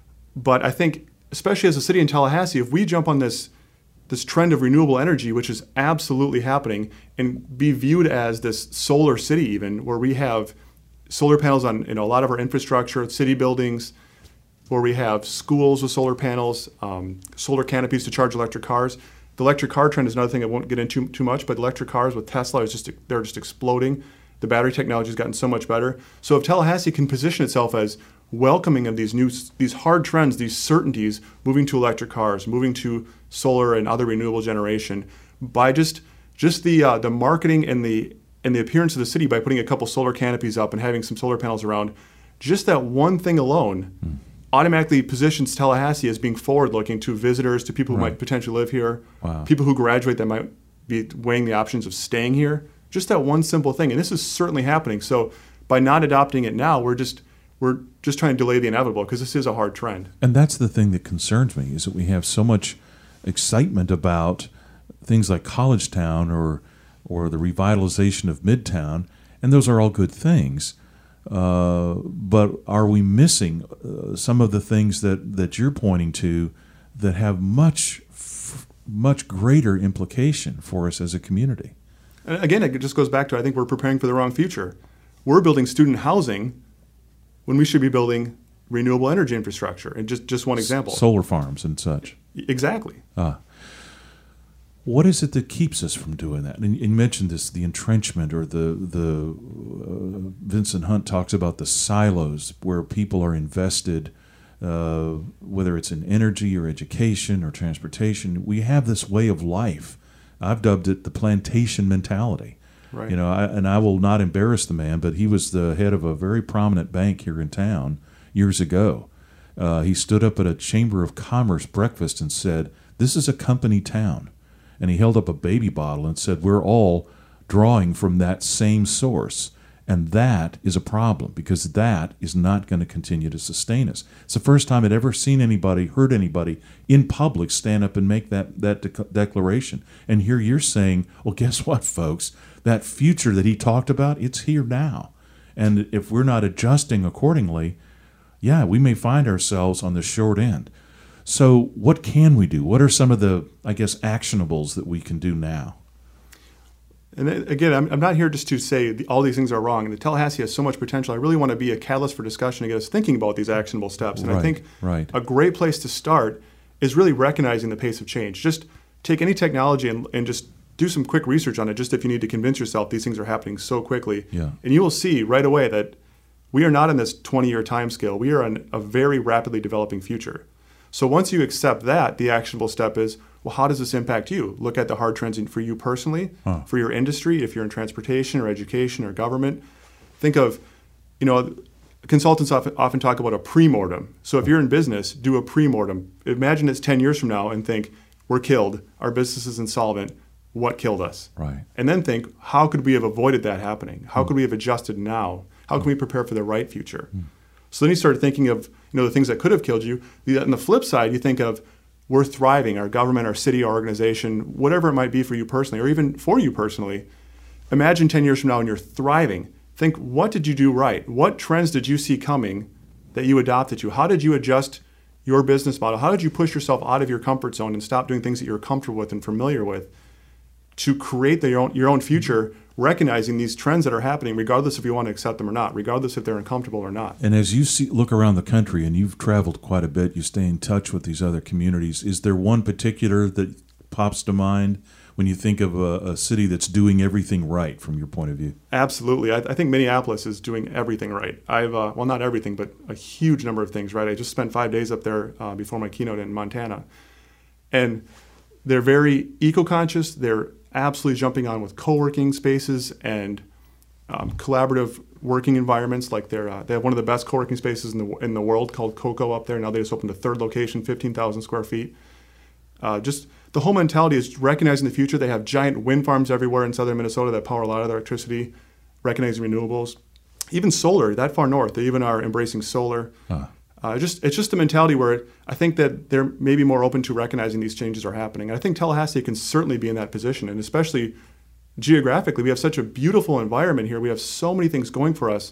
But I think, especially as a city in Tallahassee, if we jump on this this trend of renewable energy, which is absolutely happening, and be viewed as this solar city even, where we have solar panels on you know, a lot of our infrastructure, city buildings, where we have schools with solar panels, um, solar canopies to charge electric cars. The electric car trend is another thing I won't get into too much, but electric cars with Tesla, is just they're just exploding. The battery technology has gotten so much better. So if Tallahassee can position itself as welcoming of these new, these hard trends, these certainties, moving to electric cars, moving to solar and other renewable generation, by just just the uh, the marketing and the and the appearance of the city, by putting a couple solar canopies up and having some solar panels around, just that one thing alone mm. automatically positions Tallahassee as being forward-looking to visitors, to people who right. might potentially live here,
wow.
people who graduate that might be weighing the options of staying here. Just that one simple thing, and this is certainly happening. So by not adopting it now, we're just we're just trying to delay the inevitable, because this is a hard trend.
And that's the thing that concerns me, is that we have so much excitement about things like College Town or or the revitalization of Midtown, and those are all good things. Uh, but are we missing uh, some of the things that, that you're pointing to that have much f- much greater implication for us as a community?
And again, it just goes back to, I think we're preparing for the wrong future. We're building student housing when we should be building renewable energy infrastructure. And just, just one example.
Solar farms and such.
Exactly.
Ah. What is it that keeps us from doing that? And you mentioned this, the entrenchment, or the, the uh, Vincent Hunt talks about the silos where people are invested, uh, whether it's in energy or education or transportation. We have this way of life. I've dubbed it the plantation mentality.
Right.
You know, I, and I will not embarrass the man, but he was the head of a very prominent bank here in town years ago. Uh, he stood up at a Chamber of Commerce breakfast and said, "This is a company town." And he held up a baby bottle and said, "We're all drawing from that same source." And that is a problem, because that is not going to continue to sustain us. It's the first time I'd ever seen anybody, heard anybody in public stand up and make that, that de- declaration. And here you're saying, well, guess what, folks? That future that he talked about, it's here now. And if we're not adjusting accordingly, yeah, we may find ourselves on the short end. So what can we do? What are some of the, I guess, actionables that we can do now?
And again, I'm, I'm not here just to say the, all these things are wrong. And the Tallahassee has so much potential. I really want to be a catalyst for discussion to get us thinking about these actionable steps. And
right,
I think
right.
a great place to start is really recognizing the pace of change. Just take any technology and, and just do some quick research on it, just if you need to convince yourself these things are happening so quickly.
Yeah.
And you will see right away that we are not in this twenty-year time scale. We are in a very rapidly developing future. So once you accept that, the actionable step is, well, how does this impact you? Look at the hard trends for you personally,
huh.
for your industry, if you're in transportation or education or government. Think of, you know, consultants often, often talk about a pre-mortem. So if you're in business, do a pre-mortem. Imagine it's ten years from now and think, we're killed, our business is insolvent. what killed us.
Right.
And then think, how could we have avoided that happening? How mm. could we have adjusted now? How can we prepare for the right future? Mm. So then you start thinking of, you know, the things that could have killed you. The, on the flip side, you think of, we're thriving, our government, our city, our organization, whatever it might be for you personally, or even for you personally. Imagine ten years from now and you're thriving. Think, what did you do right? What trends did you see coming that you adopted to? How did you adjust your business model? How did you push yourself out of your comfort zone and stop doing things that you're comfortable with and familiar with to create the, your own, your own future, recognizing these trends that are happening, regardless if you want to accept them or not, regardless if they're uncomfortable or not?
And as you see, look around the country, and you've traveled quite a bit, you stay in touch with these other communities, is there one particular that pops to mind when you think of a, a city that's doing everything right from your point of view?
Absolutely. I, I think Minneapolis is doing everything right. I've, uh, well, not everything, but a huge number of things right. I just spent five days up there uh, before my keynote in Montana. And they're very eco-conscious. They're absolutely jumping on with co-working spaces and um, collaborative working environments. Like they're, uh, they have one of the best co-working spaces in the in the world called Coco up there. Now they just opened a third location, fifteen thousand square feet. Uh, just the whole mentality is recognizing the future. They have giant wind farms everywhere in southern Minnesota that power a lot of their electricity, recognizing renewables. Even solar, that far north, they even are embracing solar. Huh. Uh, just It's just a mentality where I think that they're maybe more open to recognizing these changes are happening. And I think Tallahassee can certainly be in that position, and especially geographically. We have such a beautiful environment here. We have so many things going for us.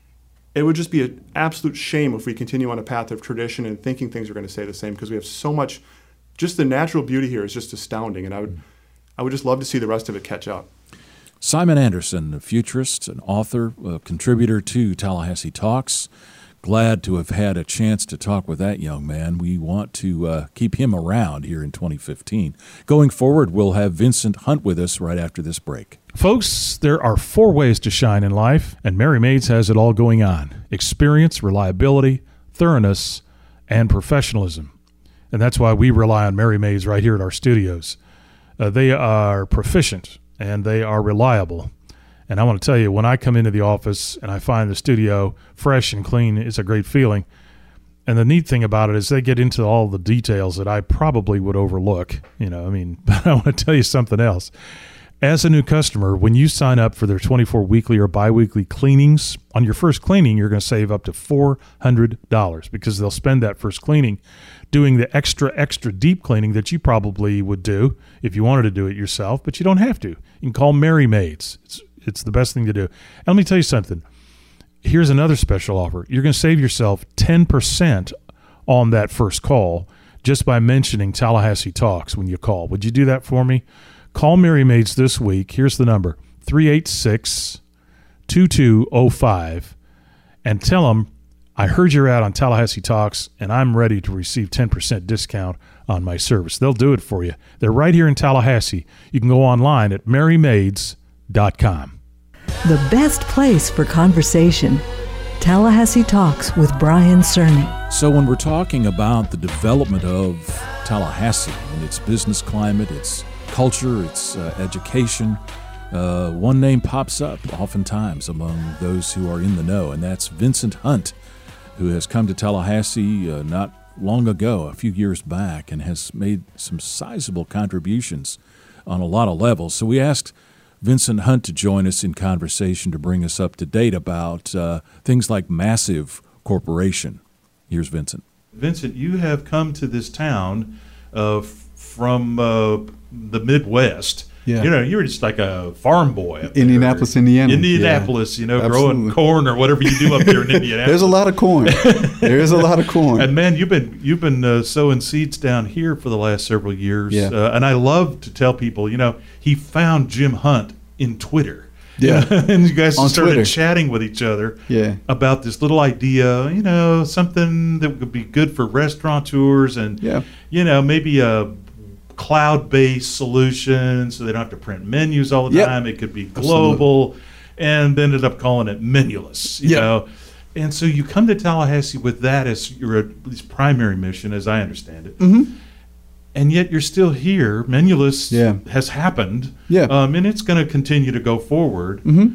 It would just be an absolute shame if we continue on a path of tradition and thinking things are going to stay the same, because we have so much. Just the natural beauty here is just astounding, and I would, I would just love to see the rest of it catch up.
Simon Anderson, a futurist, an author, a contributor to Tallahassee Talks. Glad to have had a chance to talk with that young man. We want to uh, keep him around here in twenty fifteen. Going forward, we'll have Vincent Hunt with us right after this break.
Folks, there are four ways to shine in life, and Mary Maids has it all going on: experience, reliability, thoroughness, and professionalism. And that's why we rely on Mary Maids right here at our studios. Uh, they are proficient, and they are reliable. And I want to tell you, when I come into the office and I find the studio fresh and clean, it's a great feeling. And the neat thing about it is they get into all the details that I probably would overlook. You know, I mean, but I want to tell you something else. As a new customer, when you sign up for their twenty-four weekly or biweekly cleanings, on your first cleaning, you're going to save up to four hundred dollars because they'll spend that first cleaning doing the extra, extra deep cleaning that you probably would do if you wanted to do it yourself, but you don't have to. You can call Mary Maids. It's, it's the best thing to do. And let me tell you something. Here's another special offer. You're going to save yourself ten percent on that first call just by mentioning Tallahassee Talks when you call. Would you do that for me? Call Mary Maids this week. Here's the number, three eight six, two two zero five, and tell them, I heard you're out on Tallahassee Talks, and I'm ready to receive ten percent discount on my service. They'll do it for you. They're right here in Tallahassee. You can go online at mary maids dot com.
The best place for conversation. Tallahassee Talks with Brian Cerny.
So when we're talking about the development of Tallahassee and its business climate, its culture, its uh, education, uh, one name pops up oftentimes among those who are in the know, and that's Vincent Hunt, who has come to Tallahassee uh, not long ago, a few years back, and has made some sizable contributions on a lot of levels. So we asked Vincent Hunt to join us in conversation to bring us up to date about uh, things like Massive Corporation. Here's Vincent.
Vincent, you have come to this town uh, from uh, the Midwest.
Yeah.
You know, you were just like a farm boy up
Indianapolis,
there.
Indiana.
Indianapolis,
yeah.
you know,
Absolutely.
growing corn or whatever you do up there in Indianapolis.
There's a lot of corn. There's a lot of corn.
And man, you've been you've been uh, sowing seeds down here for the last several years.
Yeah.
Uh, and I love to tell people, you know, he found Jim Hunt in Twitter.
Yeah.
And you guys
On
started
Twitter.
chatting with each other
yeah.
about this little idea, you know, something that would be good for restaurateurs and,
yeah.
you know, maybe a cloud-based solution so they don't have to print menus all the
yep.
time. It could be global. Absolutely. And they ended up calling it Menulous, you
yep.
know. And so you come to Tallahassee with that as your at least primary mission, as I understand it.
Mm-hmm.
And yet you're still here. Menulous
yeah.
has happened.
Yeah.
Um, and it's going to continue to go forward.
Mm-hmm.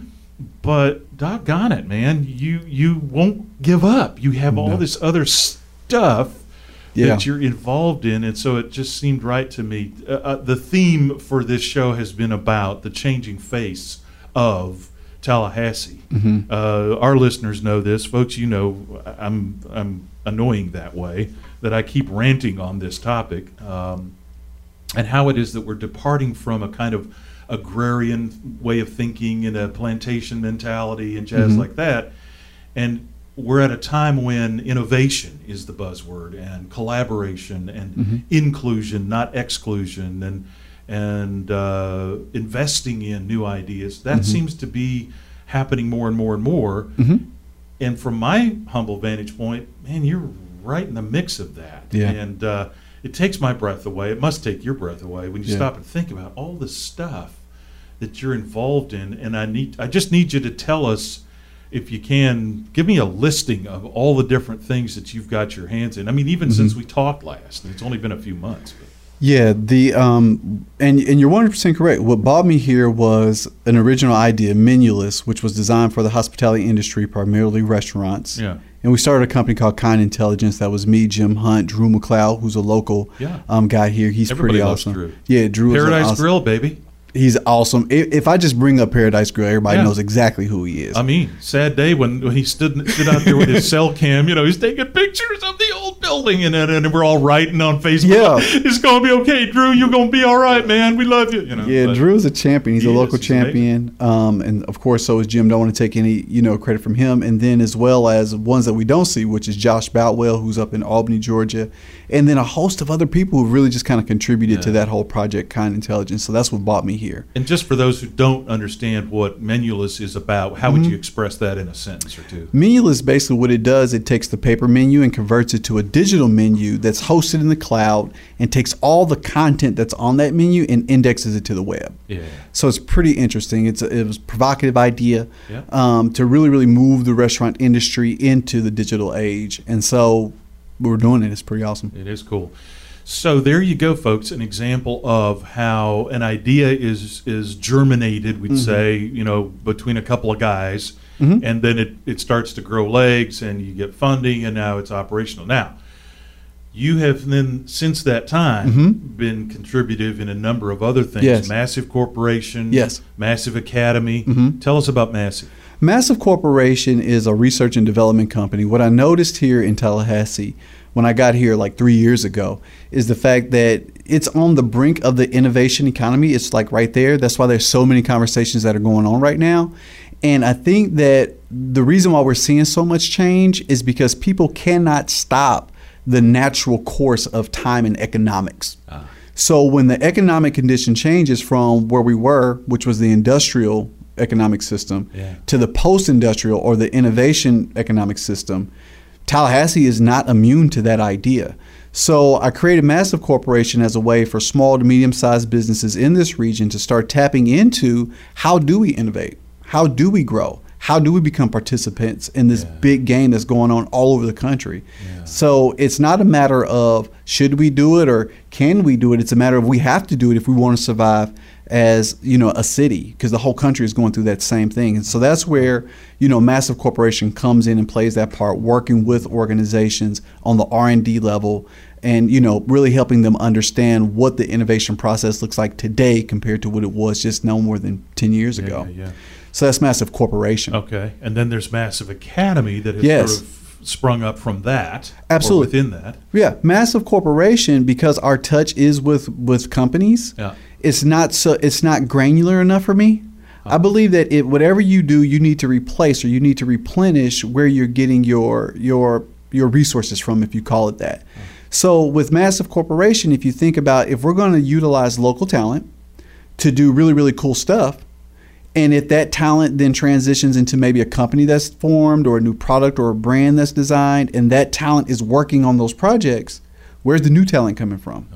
But doggone it, man, you you won't give up. You have
no.
all this other stuff
Yeah.
that you're involved in, and so it just seemed right to me. Uh, uh, the theme for this show has been about the changing face of Tallahassee.
Mhm.
Uh, our listeners know this, folks. You know, I'm I'm annoying that way, that I keep ranting on this topic, um, and how it is that we're departing from a kind of agrarian way of thinking and a plantation mentality and jazz
Mhm.
like that, and we're at a time when innovation is the buzzword, and collaboration and
Mhm.
inclusion, not exclusion, and and uh, investing in new ideas. That
Mhm.
seems to be happening more and more and more.
Mhm.
And from my humble vantage point, man, you're right in the mix of that.
Yeah.
And uh, it takes my breath away. It must take your breath away when you
Yeah.
stop and think about all the stuff that you're involved in. And I need, I just need you to tell us, if you can, give me a listing of all the different things that you've got your hands in. I mean, even
Mhm.
since we talked last, and it's only been a few months. But.
Yeah, the um, and and you're one hundred percent correct. What brought me here was an original idea, Menuless, which was designed for the hospitality industry, primarily restaurants.
Yeah.
And we started a company called Kind Intelligence. That was me, Jim Hunt, Drew McLeod, who's a local
Yeah.
um, guy here. He's
Everybody
pretty
loves
awesome.
Drew.
Yeah, Drew is
Paradise
awesome.
Grill, baby.
He's awesome. If, if I just bring up Paradise Grill, everybody
Yeah.
knows exactly who he is.
I mean, sad day when, when he stood stood out there with his cell cam. You know, he's taking pictures of the old building, and and we're all writing on Facebook.
Yeah.
It's gonna be okay, Drew. You're gonna be all right, man. We love you. You know.
Yeah,
but
Drew's a champion. He's
he
a
is.
local
He's amazing.
champion, um, and of course, so is Jim. Don't want to take any, you know, credit from him. And then as well as ones that we don't see, which is Josh Boutwell, who's up in Albany, Georgia, and then a host of other people who really just kind of contributed to
Yeah.
that whole project, Kind Intelligence. So that's what brought me here.
And just for those who don't understand what Menuless is about, how would
Mhm.
you express that in a sentence or two?
Menuless, basically what it does, it takes the paper menu and converts it to a digital menu that's hosted in the cloud and takes all the content that's on that menu and indexes it to the web.
Yeah.
So it's pretty interesting. It's a, it was a provocative idea
Yeah.
um, to really, really move the restaurant industry into the digital age. And so we're doing it. It's pretty awesome.
It is cool. So there you go, folks. An example of how an idea is is germinated. We'd
Mhm.
say, you know, between a couple of guys,
Mhm.
and then it it starts to grow legs, and you get funding, and now it's operational. Now, you have then since that time
Mhm.
been contributive in a number of other things.
Yes.
Massive Corporation.
Yes.
Massive Academy.
Mhm.
Tell us about Massive.
Massive Corporation is a research and development company. What I noticed here in Tallahassee when I got here like three years ago is the fact that it's on the brink of the innovation economy. It's like right there. That's why there's so many conversations that are going on right now. And I think that the reason why we're seeing so much change is because people cannot stop the natural course of time in economics. So when the economic condition changes from where we were, which was the industrial economic system,
Yeah.
to the post-industrial or the innovation economic system, Tallahassee is not immune to that idea. So I created Massive Corporation as a way for small to medium-sized businesses in this region to start tapping into how do we innovate? How do we grow? How do we become participants in this big game that's going on all over the country? So it's not a matter of should we do it or can we do it? It's a matter of we have to do it if we want to survive as, you know, a city, because the whole country is going through that same thing. And so that's where, you know, Massive Corporation comes in and plays that part, working with organizations on the R and D level and, you know, really helping them understand what the innovation process looks like today compared to what it was just no more than ten years
Yeah,
ago.
yeah, yeah.
So that's Massive Corporation.
Okay. And then there's Massive Academy that has
Yes.
sort of sprung up from that.
Absolutely.
Or within that.
Yeah, Massive Corporation, because our touch is with with companies.
Yeah.
It's not so it's not granular enough for me. I believe that it whatever you do, you need to replace or you need to replenish where you're getting your your your resources from, if you call it that. So with Massive Corporation, if you think about if we're going to utilize local talent to do really really cool stuff, and if that talent then transitions into maybe a company that's formed or a new product or a brand that's designed, and that talent is working on those projects, where's the new talent coming from?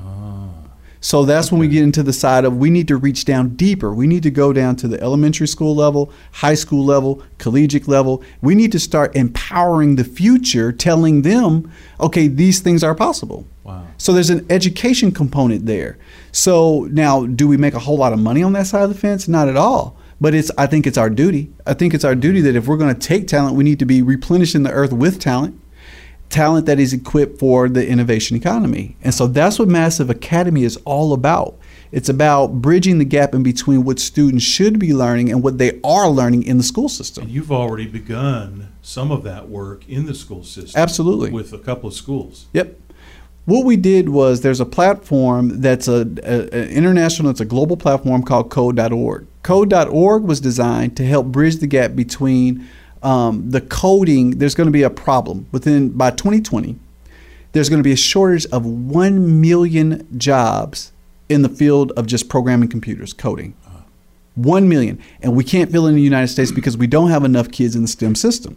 So that's when we get into the side of we need to reach down deeper. We need to go down to the elementary school level, high school level, collegiate level. We need to start empowering the future, telling them, okay, these things are possible.
Wow.
So there's an education component there. So now, do we make a whole lot of money on that side of the fence? Not at all. But it's I think it's our duty. I think it's our duty that if we're going to take talent, we need to be replenishing the earth with talent. talent that is equipped for the innovation economy. And so that's what Massive Academy is all about. It's about bridging the gap in between what students should be learning and what they are learning in the school system.
And you've already begun some of that work in the school system.
Absolutely.
With a couple of schools.
Yep. What we did was there's a platform that's a, a, a international, it's a global platform called code dot org. code dot org was designed to help bridge the gap between um, the coding. There's going to be a problem within by twenty twenty. There's going to be a shortage of one million jobs in the field of just programming computers, coding. One million. And we can't fill it in the United States because we don't have enough kids in the STEM system.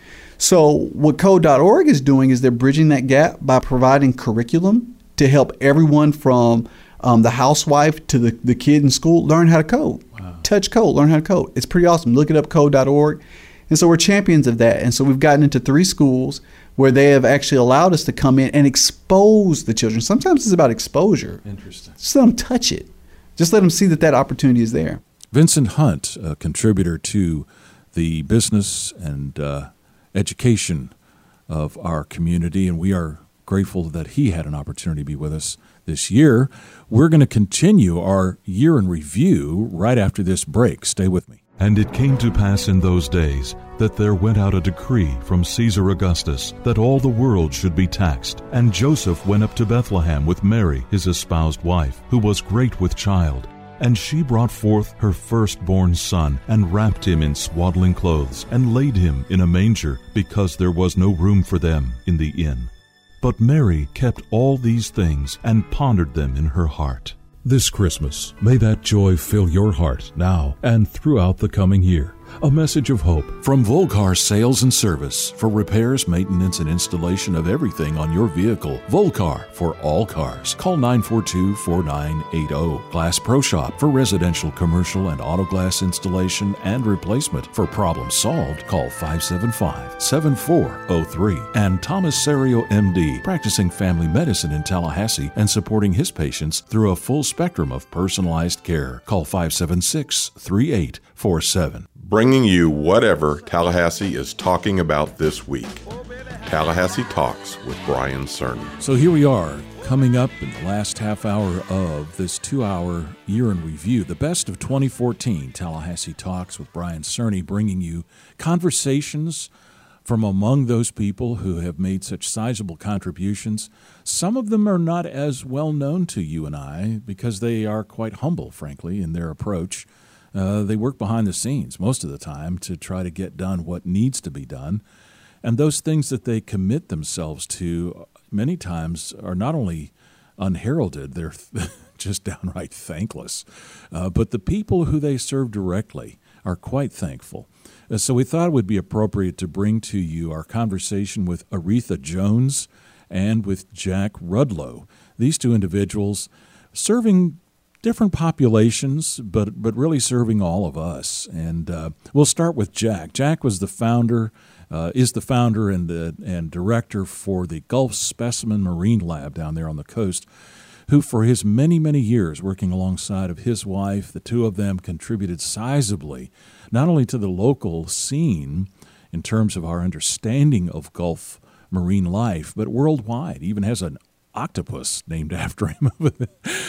So what code dot org is doing is they're bridging that gap by providing curriculum to help everyone from um, the housewife to the, the kid in school learn how to code. Wow. Touch code, learn how to code. It's pretty awesome. Look it up, code dot org. And so we're champions of that. And so we've gotten into three schools where they have actually allowed us to come in and expose the children. Sometimes it's about exposure.
Interesting.
Just let them touch it. Just let them see that that opportunity is there.
Vincent Hunt, a contributor to the business and uh, education of our community, and we are grateful that he had an opportunity to be with us this year. We're going to continue our year in review right after this break. Stay with me.
And it came to pass in those days that there went out a decree from Caesar Augustus that all the world should be taxed. And Joseph went up to Bethlehem with Mary, his espoused wife, who was great with child. And she brought forth her firstborn son, and wrapped him in swaddling clothes, and laid him in a manger, because there was no room for them in the inn. But Mary kept all these things, and pondered them in her heart. This Christmas, may that joy fill your heart now and throughout the coming year. A message of hope
from Volcar Sales and Service for repairs, maintenance, and installation of everything on your vehicle. Volcar for all cars. Call nine four two, four nine eight zero. Glass Pro Shop for residential, commercial, and auto glass installation and replacement. For problems solved, call five seven five, seven four zero three. And Thomas Serio, M D, practicing family medicine in Tallahassee and supporting his patients through a full spectrum of personalized care. Call five seven six, three eight four seven.
Bringing you whatever Tallahassee is talking about this week. Tallahassee Talks with Brian Cerny.
So here we are, coming up in the last half hour of this two-hour year in review, the best of twenty fourteen. Tallahassee Talks with Brian Cerny, bringing you conversations from among those people who have made such sizable contributions. Some of them are not as well known to you and I because they are quite humble, frankly, in their approach. Uh, they work behind the scenes most of the time to try to get done what needs to be done. And those things that they commit themselves to many times are not only unheralded, they're just downright thankless. Uh, but the people who they serve directly are quite thankful. Uh, so we thought it would be appropriate to bring to you our conversation with Aretha Jones and with Jack Rudlow. These two individuals serving different populations, but but really serving all of us. And uh, we'll start with Jack. Jack was the founder, uh, is the founder and the, and director for the Gulf Specimen Marine Lab down there on the coast, who for his many, many years working alongside of his wife, the two of them contributed sizably, not only to the local scene in terms of our understanding of Gulf marine life, but worldwide. Even has an octopus named after him, uh,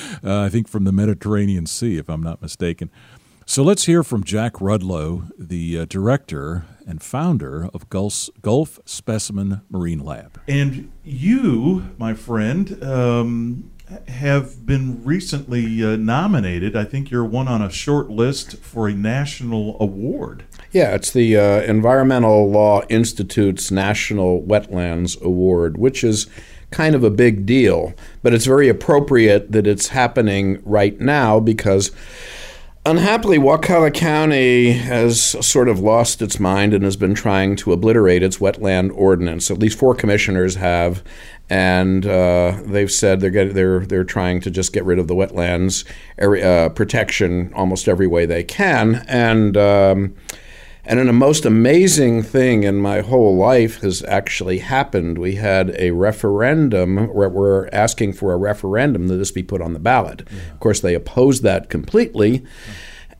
I think from the Mediterranean Sea, if I'm not mistaken. So let's hear from Jack Rudlow, the uh, director and founder of Gulf, Gulf Specimen Marine Lab.
And you, my friend, um, have been recently uh, nominated. I think you're one on a short list for a national award.
Yeah, it's the uh, Environmental Law Institute's National Wetlands Award, which is kind of a big deal, but it's very appropriate that it's happening right now because unhappily Wakulla County has sort of lost its mind and has been trying to obliterate its wetland ordinance. At least four commissioners have, and uh, they've said they're get, they're they're trying to just get rid of the wetlands area, uh, protection almost every way they can, and um, And then a most amazing thing in my whole life has actually happened. We had a referendum, where we're asking for a referendum that this be put on the ballot. Yeah. Of course, they opposed that completely.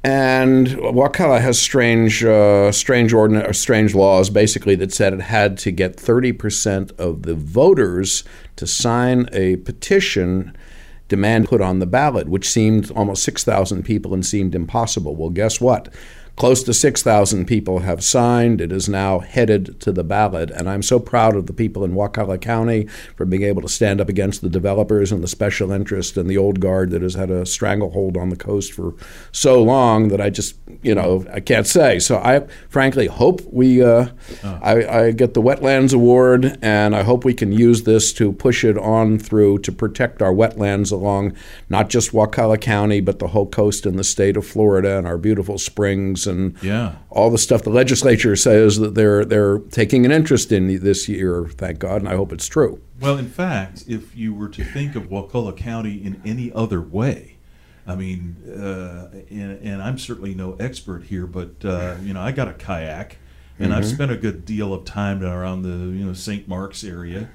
And Wakulla has strange, uh, strange ordin- or strange laws, basically, that said it had to get thirty percent of the voters to sign a petition demand put on the ballot, which seemed almost six thousand people and seemed impossible. Well, guess what? Close to six thousand people have signed. It is now headed to the ballot. And I'm so proud of the people in Wakulla County for being able to stand up against the developers and the special interest and the old guard that has had a stranglehold on the coast for so long that I just, you know, I can't say. So I frankly hope we, uh, oh. I, I get the Wetlands Award, and I hope we can use this to push it on through to protect our wetlands along not just Wakulla County, but the whole coast in the state of Florida and our beautiful springs and
yeah.
all the stuff the legislature says that they're they're taking an interest in this year, thank God, and I hope it's true.
Well, in fact, if you were to think of Wakulla County in any other way, I mean, uh, and, and I'm certainly no expert here, but uh, you know, I got a kayak, and mm-hmm. I've spent a good deal of time around the you know Saint Mark's area.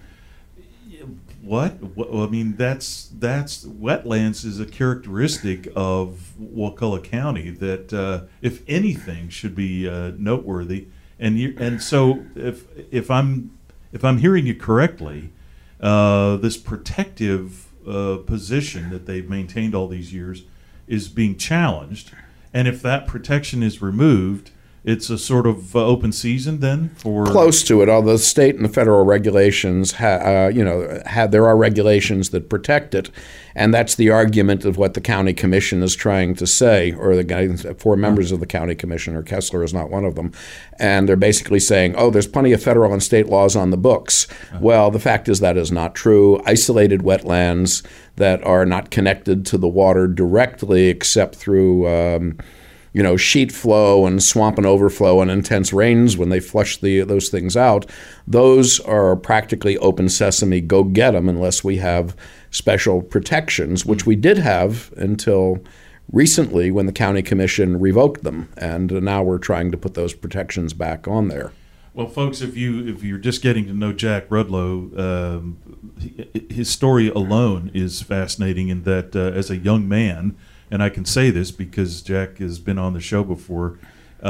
What? what? I mean, that's that's wetlands is a characteristic of Wakulla County that, uh, if anything, should be uh, noteworthy. And you, and so, if if I'm if I'm hearing you correctly, uh, this protective uh, position that they've maintained all these years is being challenged, and if that protection is removed, it's a sort of uh, open season then for
close to it. Although the state and the federal regulations, ha- uh, you know, have there are regulations that protect it, and that's the argument of what the county commission is trying to say, or the guys, four members of the county commission, or Kessler is not one of them, and they're basically saying, oh, there's plenty of federal and state laws on the books. Uh-huh. Well, the fact is that is not true. Isolated wetlands that are not connected to the water directly, except through Um, you know, sheet flow and swamp and overflow and intense rains when they flush the those things out, those are practically open sesame, go get them, unless we have special protections, which we did have until recently when the county commission revoked them, and now we're trying to put those protections back on there.
Well, folks, if you if you're just getting to know Jack Rudlow, um, his story alone is fascinating in that uh, as a young man, and I can say this because Jack has been on the show before,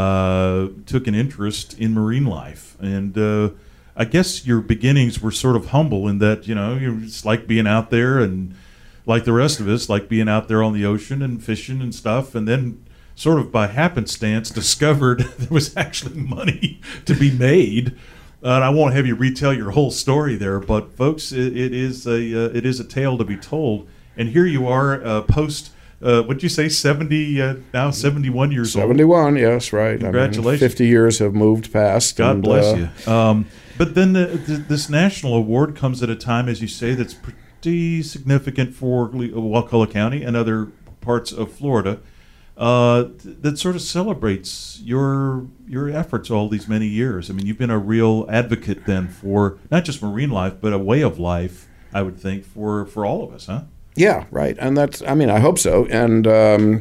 uh, took an interest in marine life. And uh, I guess your beginnings were sort of humble in that, you know, you just like being out there and like the rest of us, like being out there on the ocean and fishing and stuff. And then sort of by happenstance discovered there was actually money to be made. Uh, and I won't have you retell your whole story there, but folks, it, it is a uh, it is a tale to be told. And here you are, uh, post Uh, what'd you say, seventy, uh, now seventy-one years old?
seventy-one, yes, right.
Congratulations.
I mean, fifty years have moved past.
God
and,
bless
uh,
you. Um, but then the, the, this national award comes at a time, as you say, that's pretty significant for Wakulla County and other parts of Florida, uh, th- that sort of celebrates your your efforts all these many years. I mean, you've been a real advocate then for not just marine life, but a way of life, I would think, for, for all of us, huh?
Yeah, right. And that's, I mean, I hope so. And um,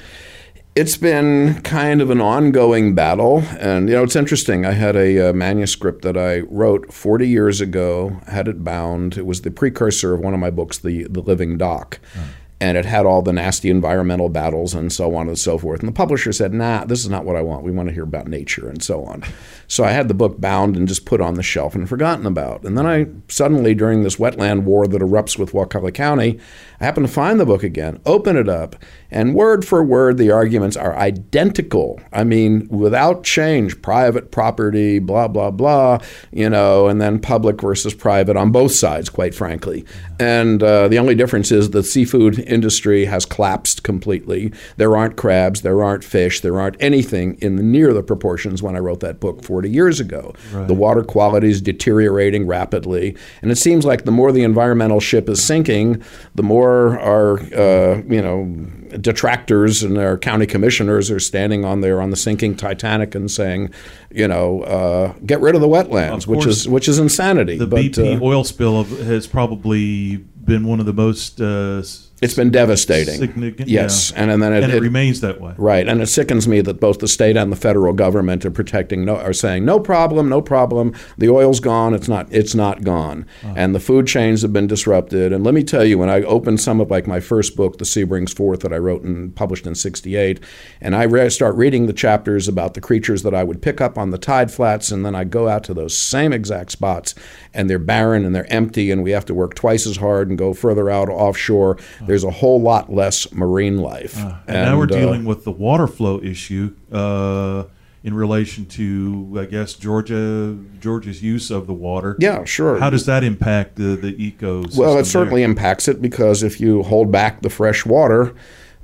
it's been kind of an ongoing battle. And, you know, it's interesting. I had a uh, manuscript that I wrote forty years ago, had it bound. It was the precursor of one of my books, The, the Living Doc. Oh. And it had all the nasty environmental battles and so on and so forth. And the publisher said, nah, this is not what I want. We want to hear about nature and so on. So I had the book bound and just put on the shelf and forgotten about. And then I suddenly, during this wetland war that erupts with Wakulla County, I happened to find the book again, open it up, and word for word, the arguments are identical. I mean, without change, private property, blah, blah, blah, you know, and then public versus private on both sides, quite frankly. And uh, the only difference is the seafood industry has collapsed completely. There aren't crabs, there aren't fish, there aren't anything in the, near the proportions when I wrote that book forty years ago. Right. The water quality is deteriorating rapidly, and it seems like the more the environmental ship is sinking, the more our uh, you know detractors and our county commissioners are standing on there on the sinking Titanic and saying, you know, uh, get rid of the wetlands, of which is which is insanity.
The
but,
B P
uh,
oil spill of, has probably been one of the most uh,
It's been devastating.
Significant,
yes,
yeah.
and, and then it,
and it,
it
remains that way.
Right, and it sickens me that both the state and the federal government are protecting, no, are saying no problem, no problem. The oil's gone. It's not. It's not gone. Oh. And the food chains have been disrupted. And let me tell you, when I opened some of like my first book, The Sea Brings Forth, that I wrote and published in sixty-eight, and I re- start reading the chapters about the creatures that I would pick up on the tide flats, and then I go out to those same exact spots, and they're barren and they're empty, and we have to work twice as hard and go further out offshore. Oh. There's a whole lot less marine life.
Uh, and, and now we're dealing uh, with the water flow issue uh, in relation to, I guess, Georgia Georgia's use of the water.
Yeah, sure.
How does that impact the, the ecosystem?
Well, it certainly
there?
impacts it, because if you hold back the fresh water,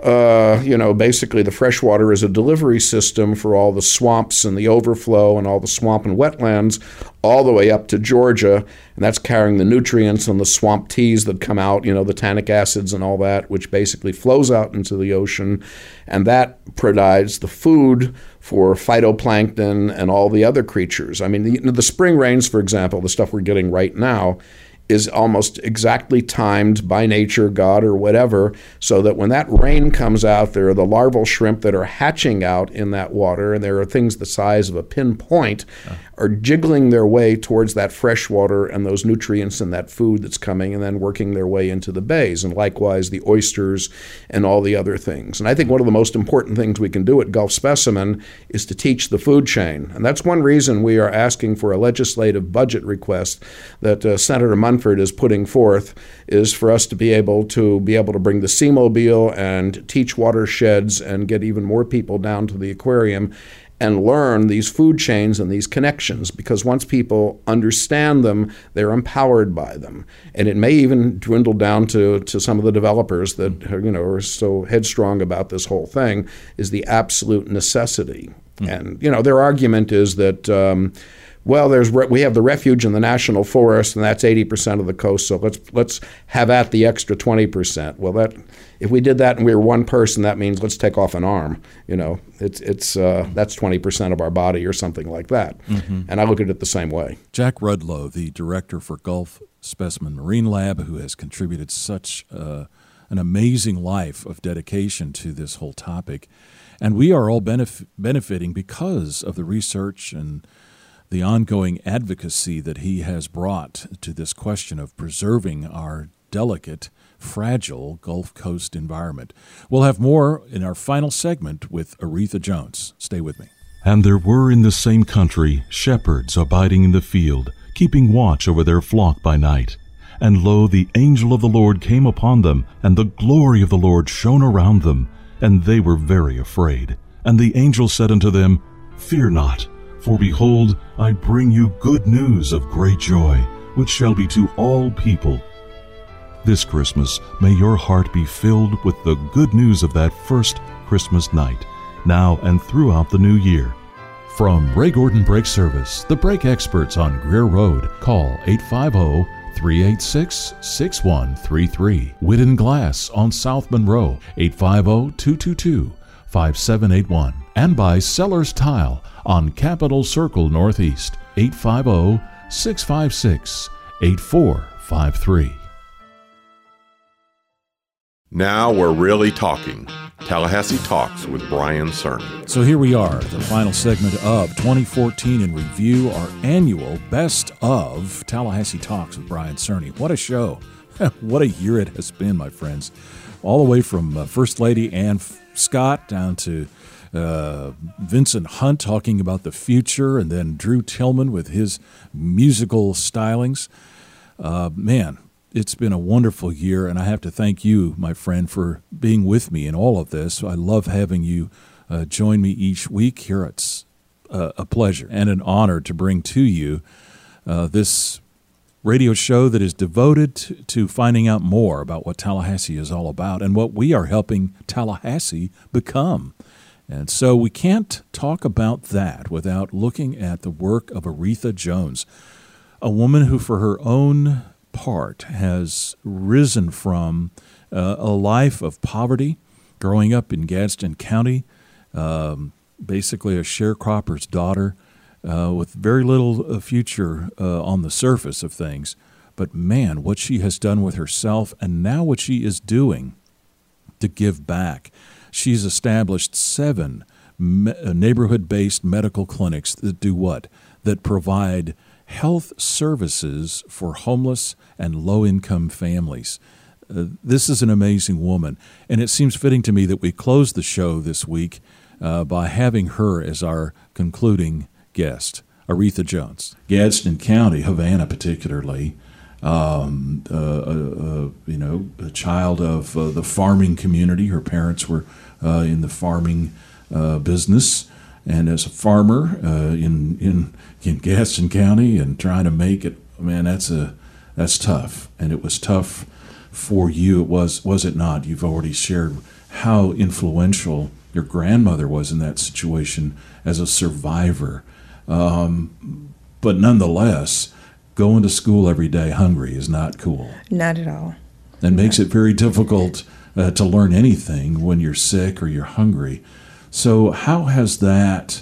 Uh, you know, basically the fresh water is a delivery system for all the swamps and the overflow and all the swamp and wetlands all the way up to Georgia, and that's carrying the nutrients and the swamp teas that come out, you know, the tannic acids and all that, which basically flows out into the ocean, and that provides the food for phytoplankton and all the other creatures. I mean, the, the spring rains, for example, the stuff we're getting right now, is almost exactly timed by nature, God, or whatever, so that when that rain comes out, there are the larval shrimp that are hatching out in that water, and there are things the size of a pinpoint uh. are jiggling their way towards that fresh water and those nutrients and that food that's coming, and then working their way into the bays, and likewise the oysters and all the other things. And I think one of the most important things we can do at Gulf Specimen is to teach the food chain. And that's one reason we are asking for a legislative budget request that uh, Senator Munford is putting forth, is for us to be able to be able to bring the Seamobile and teach watersheds and get even more people down to the aquarium and learn these food chains and these connections, because once people understand them, they're empowered by them. And it may even dwindle down to, to some of the developers that you know are so headstrong about this whole thing, is the absolute necessity. Mm. And you know their argument is that um, well, there's re- we have the refuge in the national forest, and that's eighty percent of the coast. So let's let's have at the extra twenty percent. Well, that if we did that and we were one person, that means let's take off an arm. You know, it's it's uh, that's twenty percent of our body or something like that. Mm-hmm. And I look at it the same way.
Jack Rudlow, the director for Gulf Specimen Marine Lab, who has contributed such uh, an amazing life of dedication to this whole topic, and we are all benef- benefiting because of the research and the ongoing advocacy that he has brought to this question of preserving our delicate, fragile Gulf Coast environment. We'll have more in our final segment with Aretha Jones. Stay with me.
And there were in the same country shepherds abiding in the field, keeping watch over their flock by night. And lo, the angel of the Lord came upon them, and the glory of the Lord shone around them, and they were very afraid. And the angel said unto them, Fear not, for behold, I bring you good news of great joy, which shall be to all people. This Christmas, may your heart be filled with the good news of that first Christmas night, now and throughout the new year.
From Ray Gordon Brake Service, the brake experts on Greer Road, call eight five zero, three eight six, six one three three. Whitten Glass on South Monroe, eight five zero, two two two, five seven eight one. And by Sellers Tile on Capitol Circle Northeast, eight five zero, six five six, eight four five three.
Now we're really talking. Tallahassee Talks with Brian Cerny.
So here we are, the final segment of twenty fourteen in review, our annual Best of Tallahassee Talks with Brian Cerny. What a show. What a year it has been, my friends. All the way from uh, First Lady Ann Scott down to uh, Vincent Hunt talking about the future, and then Drew Tillman with his musical stylings. Uh, man, it's been a wonderful year, and I have to thank you, my friend, for being with me in all of this. I love having you uh, join me each week here. It's uh, a pleasure and an honor to bring to you uh, this radio show that is devoted to, to finding out more about what Tallahassee is all about and what we are helping Tallahassee become. And so we can't talk about that without looking at the work of Aretha Jones, a woman who, for her own part, has risen from uh, a life of poverty, growing up in Gadsden County, um, basically a sharecropper's daughter, uh, with very little uh, future uh, on the surface of things. But man, what she has done with herself, and now what she is doing to give back. She's established seven me- neighborhood-based medical clinics that do what? That provide health services for homeless and low-income families. Uh, this is an amazing woman, and it seems fitting to me that we close the show this week uh, by having her as our concluding guest, Aretha Jones. Gadsden County, Havana particularly, um, uh, uh, you know, a child of uh, the farming community. Her parents were uh, in the farming uh, business, and as a farmer uh, in in in Gadsden County and trying to make it, man, that's a that's tough, and it was tough for you. It was was it not? You've already shared how influential your grandmother was in that situation as a survivor. Um, but nonetheless, going to school every day hungry is not cool.
Not at all.
And makes it very difficult uh, to learn anything when you're sick or you're hungry. So how has that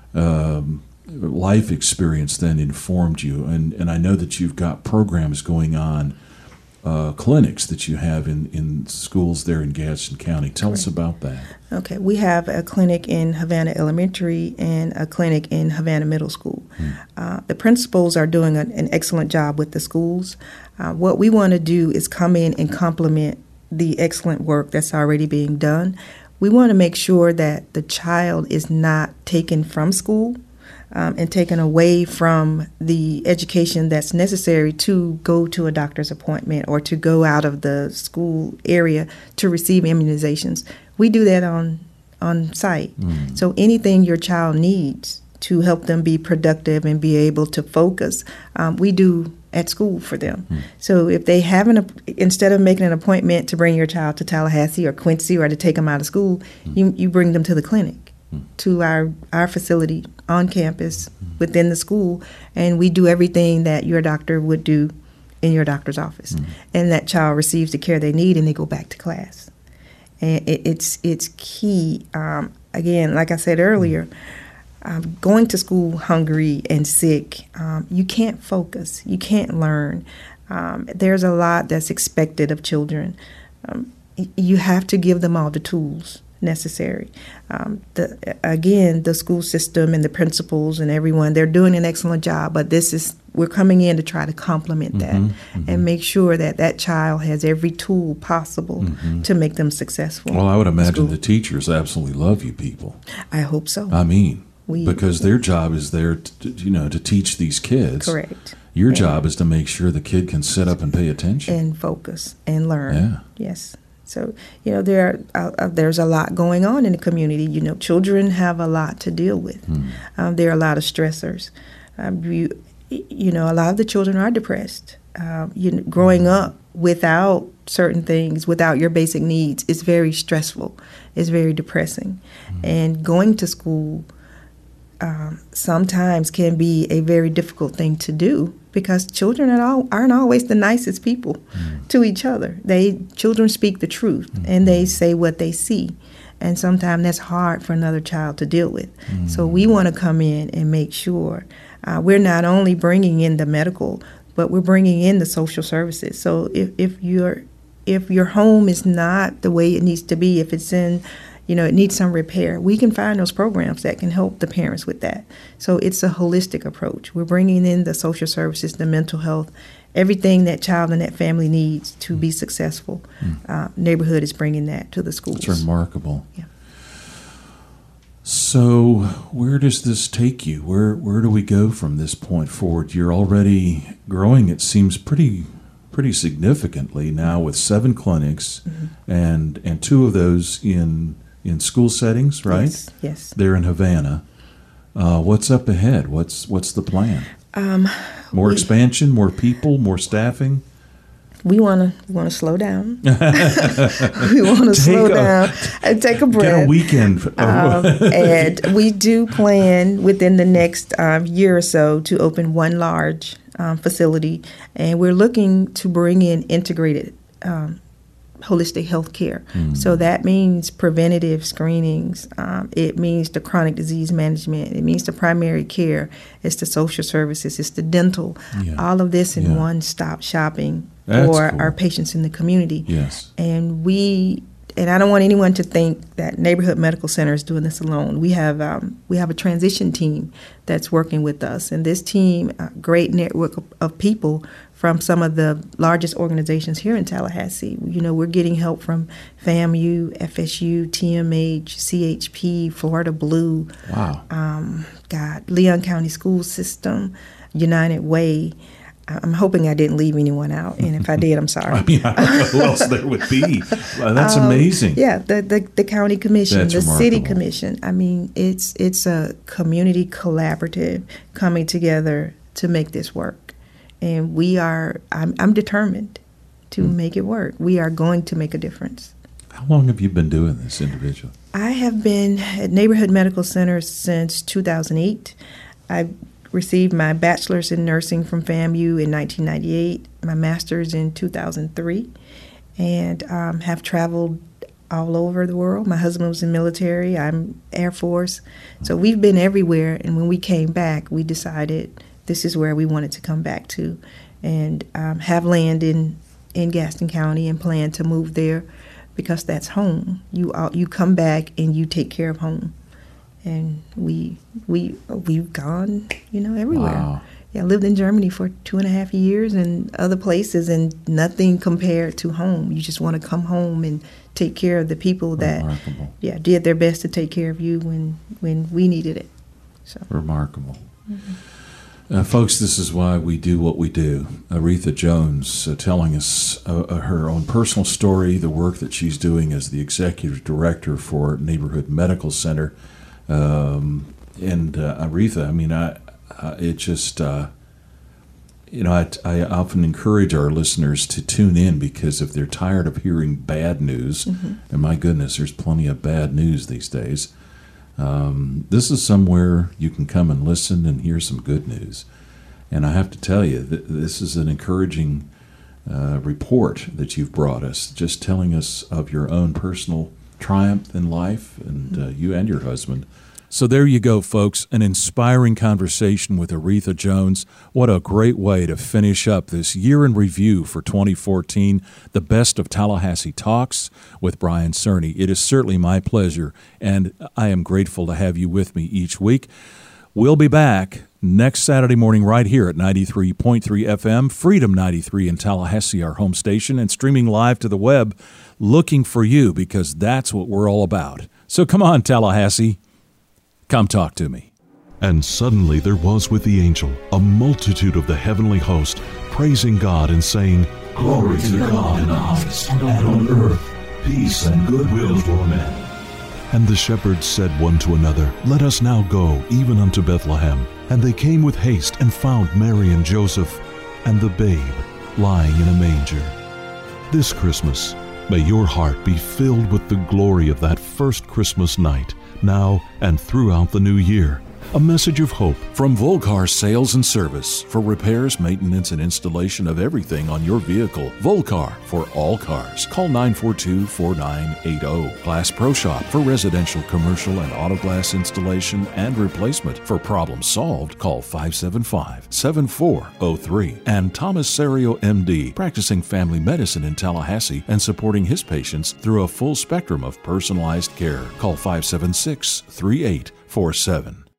um, life experience then informed you? And, and I know that you've got programs going on, uh, clinics that you have in, in schools there in Gadsden County. Tell Correct. Us about that.
Okay, we have a clinic in Havana Elementary and a clinic in Havana Middle School. Hmm. Uh, the principals are doing an, an excellent job with the schools. Uh, what we want to do is come in and complement the excellent work that's already being done. We want to make sure that the child is not taken from school um, and taken away from the education that's necessary to go to a doctor's appointment or to go out of the school area to receive immunizations. We do that on on site. Mm. So anything your child needs to help them be productive and be able to focus, um, we do at school for them. Mm. So if they have an, instead of making an appointment to bring your child to Tallahassee or Quincy or to take them out of school, mm. you, you bring them to the clinic, mm. to our, our facility on campus mm. within the school, and we do everything that your doctor would do in your doctor's office. Mm. And that child receives the care they need and they go back to class. And it, it's, it's key. Um, again, like I said earlier, mm. Um, going to school hungry and sick, um, you can't focus, you can't learn. Um, there's a lot that's expected of children. Um, y- you have to give them all the tools necessary. Um, the, again, the school system and the principals and everyone, they're doing an excellent job, but this is, we're coming in to try to complement that mm-hmm, mm-hmm. and make sure that that child has every tool possible mm-hmm. to make them successful.
Well, I would imagine the teachers absolutely love you people.
I hope so.
I mean,
We,
because their job is there, to, you know, to teach these kids.
Correct.
Your
and
job is to make sure the kid can sit up and pay attention
and focus and learn.
Yeah.
Yes. So you know there are, uh, there's a lot going on in the community. You know, children have a lot to deal with. Hmm. Um, there are a lot of stressors. Um, you you know, a lot of the children are depressed. Um, you know, growing up without certain things, without your basic needs, is very stressful. It's very depressing, hmm. and going to school. Um, sometimes can be a very difficult thing to do because children are all, aren't always the nicest people mm. to each other. They children speak the truth mm. and they say what they see, and sometimes that's hard for another child to deal with. Mm. So we want to come in and make sure uh, we're not only bringing in the medical, but we're bringing in the social services. So if, if your if your home is not the way it needs to be, if it's in you know, it needs some repair, we can find those programs that can help the parents with that. So it's a holistic approach. We're bringing in the social services, the mental health, everything that child and that family needs to be successful. Mm. Uh, neighborhood is bringing that to the schools.
It's remarkable.
Yeah.
So where does this take you? Where where do we go from this point forward? You're already growing, it seems, pretty pretty significantly now with seven clinics mm-hmm. and and two of those in in school settings, right?
Yes. Yes.
They're in Havana. Uh, what's up ahead? What's what's the plan?
Um,
more
we,
expansion, more people, more staffing.
We want to we want to slow down. we want to slow a, down and take a breath.
Get a weekend.
um, and we do plan within the next um, year or so to open one large um, facility, and we're looking to bring in integrated um, holistic health care. Mm. So that means preventative screenings. Um, it means the chronic disease management. It means the primary care. It's the social services. It's the dental. Yeah. All of this in yeah. one-stop shopping
That's
for
cool.
our patients in the community.
Yes.
And we and I don't want anyone to think that Neighborhood Medical Center is doing this alone. We have um, we have a transition team that's working with us, and this team, a great network of, of people from some of the largest organizations here in Tallahassee. You know, we're getting help from FAMU, F S U, T M H, C H P, Florida Blue.
Wow.
Um, God, Leon County School System, United Way. I'm hoping I didn't leave anyone out, and if I did, I'm sorry.
I mean, I don't know who else there would be. Wow, that's
Um,
amazing.
Yeah, the, the the county commission,
That's
the city
remarkable.
commission. I mean, it's it's a community collaborative coming together to make this work, and we are. I'm I'm determined to
Hmm.
make it work. We are going to make a difference.
How long have you been doing this individually?
I have been at Neighborhood Medical Center since two thousand eight. I received my bachelor's in nursing from FAMU in nineteen ninety-eight, my master's in two thousand three, and um, have traveled all over the world. My husband was in military, I'm Air Force, so we've been everywhere, and when we came back, we decided this is where we wanted to come back to, and um, have land in, in Gaston County and plan to move there because that's home. You, all, you come back and you take care of home. And we we we've gone, you know, everywhere.
Wow.
Yeah, I lived in Germany for two and a half years and other places, and nothing compared to home. You just want to come home and take care of the people that,
Remarkable.
yeah, did their best to take care of you when when we needed it. So
Remarkable. Uh, folks, this is why we do what we do. Aretha Jones uh, telling us uh, uh, her own personal story, the work that she's doing as the executive director for Neighborhood Medical Center. Um, and uh, Aretha, I mean, I, I it just, uh, you know, I, I often encourage our listeners to tune in because if they're tired of hearing bad news,
Mhm.
and my goodness, there's plenty of bad news these days, um, this is somewhere you can come and listen and hear some good news. And I have to tell you, th- this is an encouraging uh, report that you've brought us, just telling us of your own personal triumph in life, and uh, you and your husband. So there you go, folks, an inspiring conversation with Aretha Jones. What a great way to finish up this year in review for twenty fourteen, the Best of Tallahassee Talks with Brian Cerny. It is certainly my pleasure, and I am grateful to have you with me each week. We'll be back next Saturday morning right here at ninety-three point three F M, Freedom ninety-three in Tallahassee, our home station, and streaming live to the web, looking for you because that's what we're all about. So come on, Tallahassee. Come talk to me.
And suddenly there was with the angel a multitude of the heavenly host, praising God and saying,
Glory to God in the highest, and on earth peace and goodwill for men.
And the shepherds said one to another, Let us now go even unto Bethlehem. And they came with haste and found Mary and Joseph, and the babe lying in a manger. This Christmas, may your heart be filled with the glory of that first Christmas night, now and throughout the new year. A message of hope
from Volcar Sales and Service for repairs, maintenance, and installation of everything on your vehicle. Volcar for all cars. Call nine four two, four nine eight zero. Glass Pro Shop for residential, commercial, and auto glass installation and replacement. For problems solved, call five seven five, seven four zero three. And Thomas Serio, M D, practicing family medicine in Tallahassee and supporting his patients through a full spectrum of personalized care. Call five seven six, three eight four seven.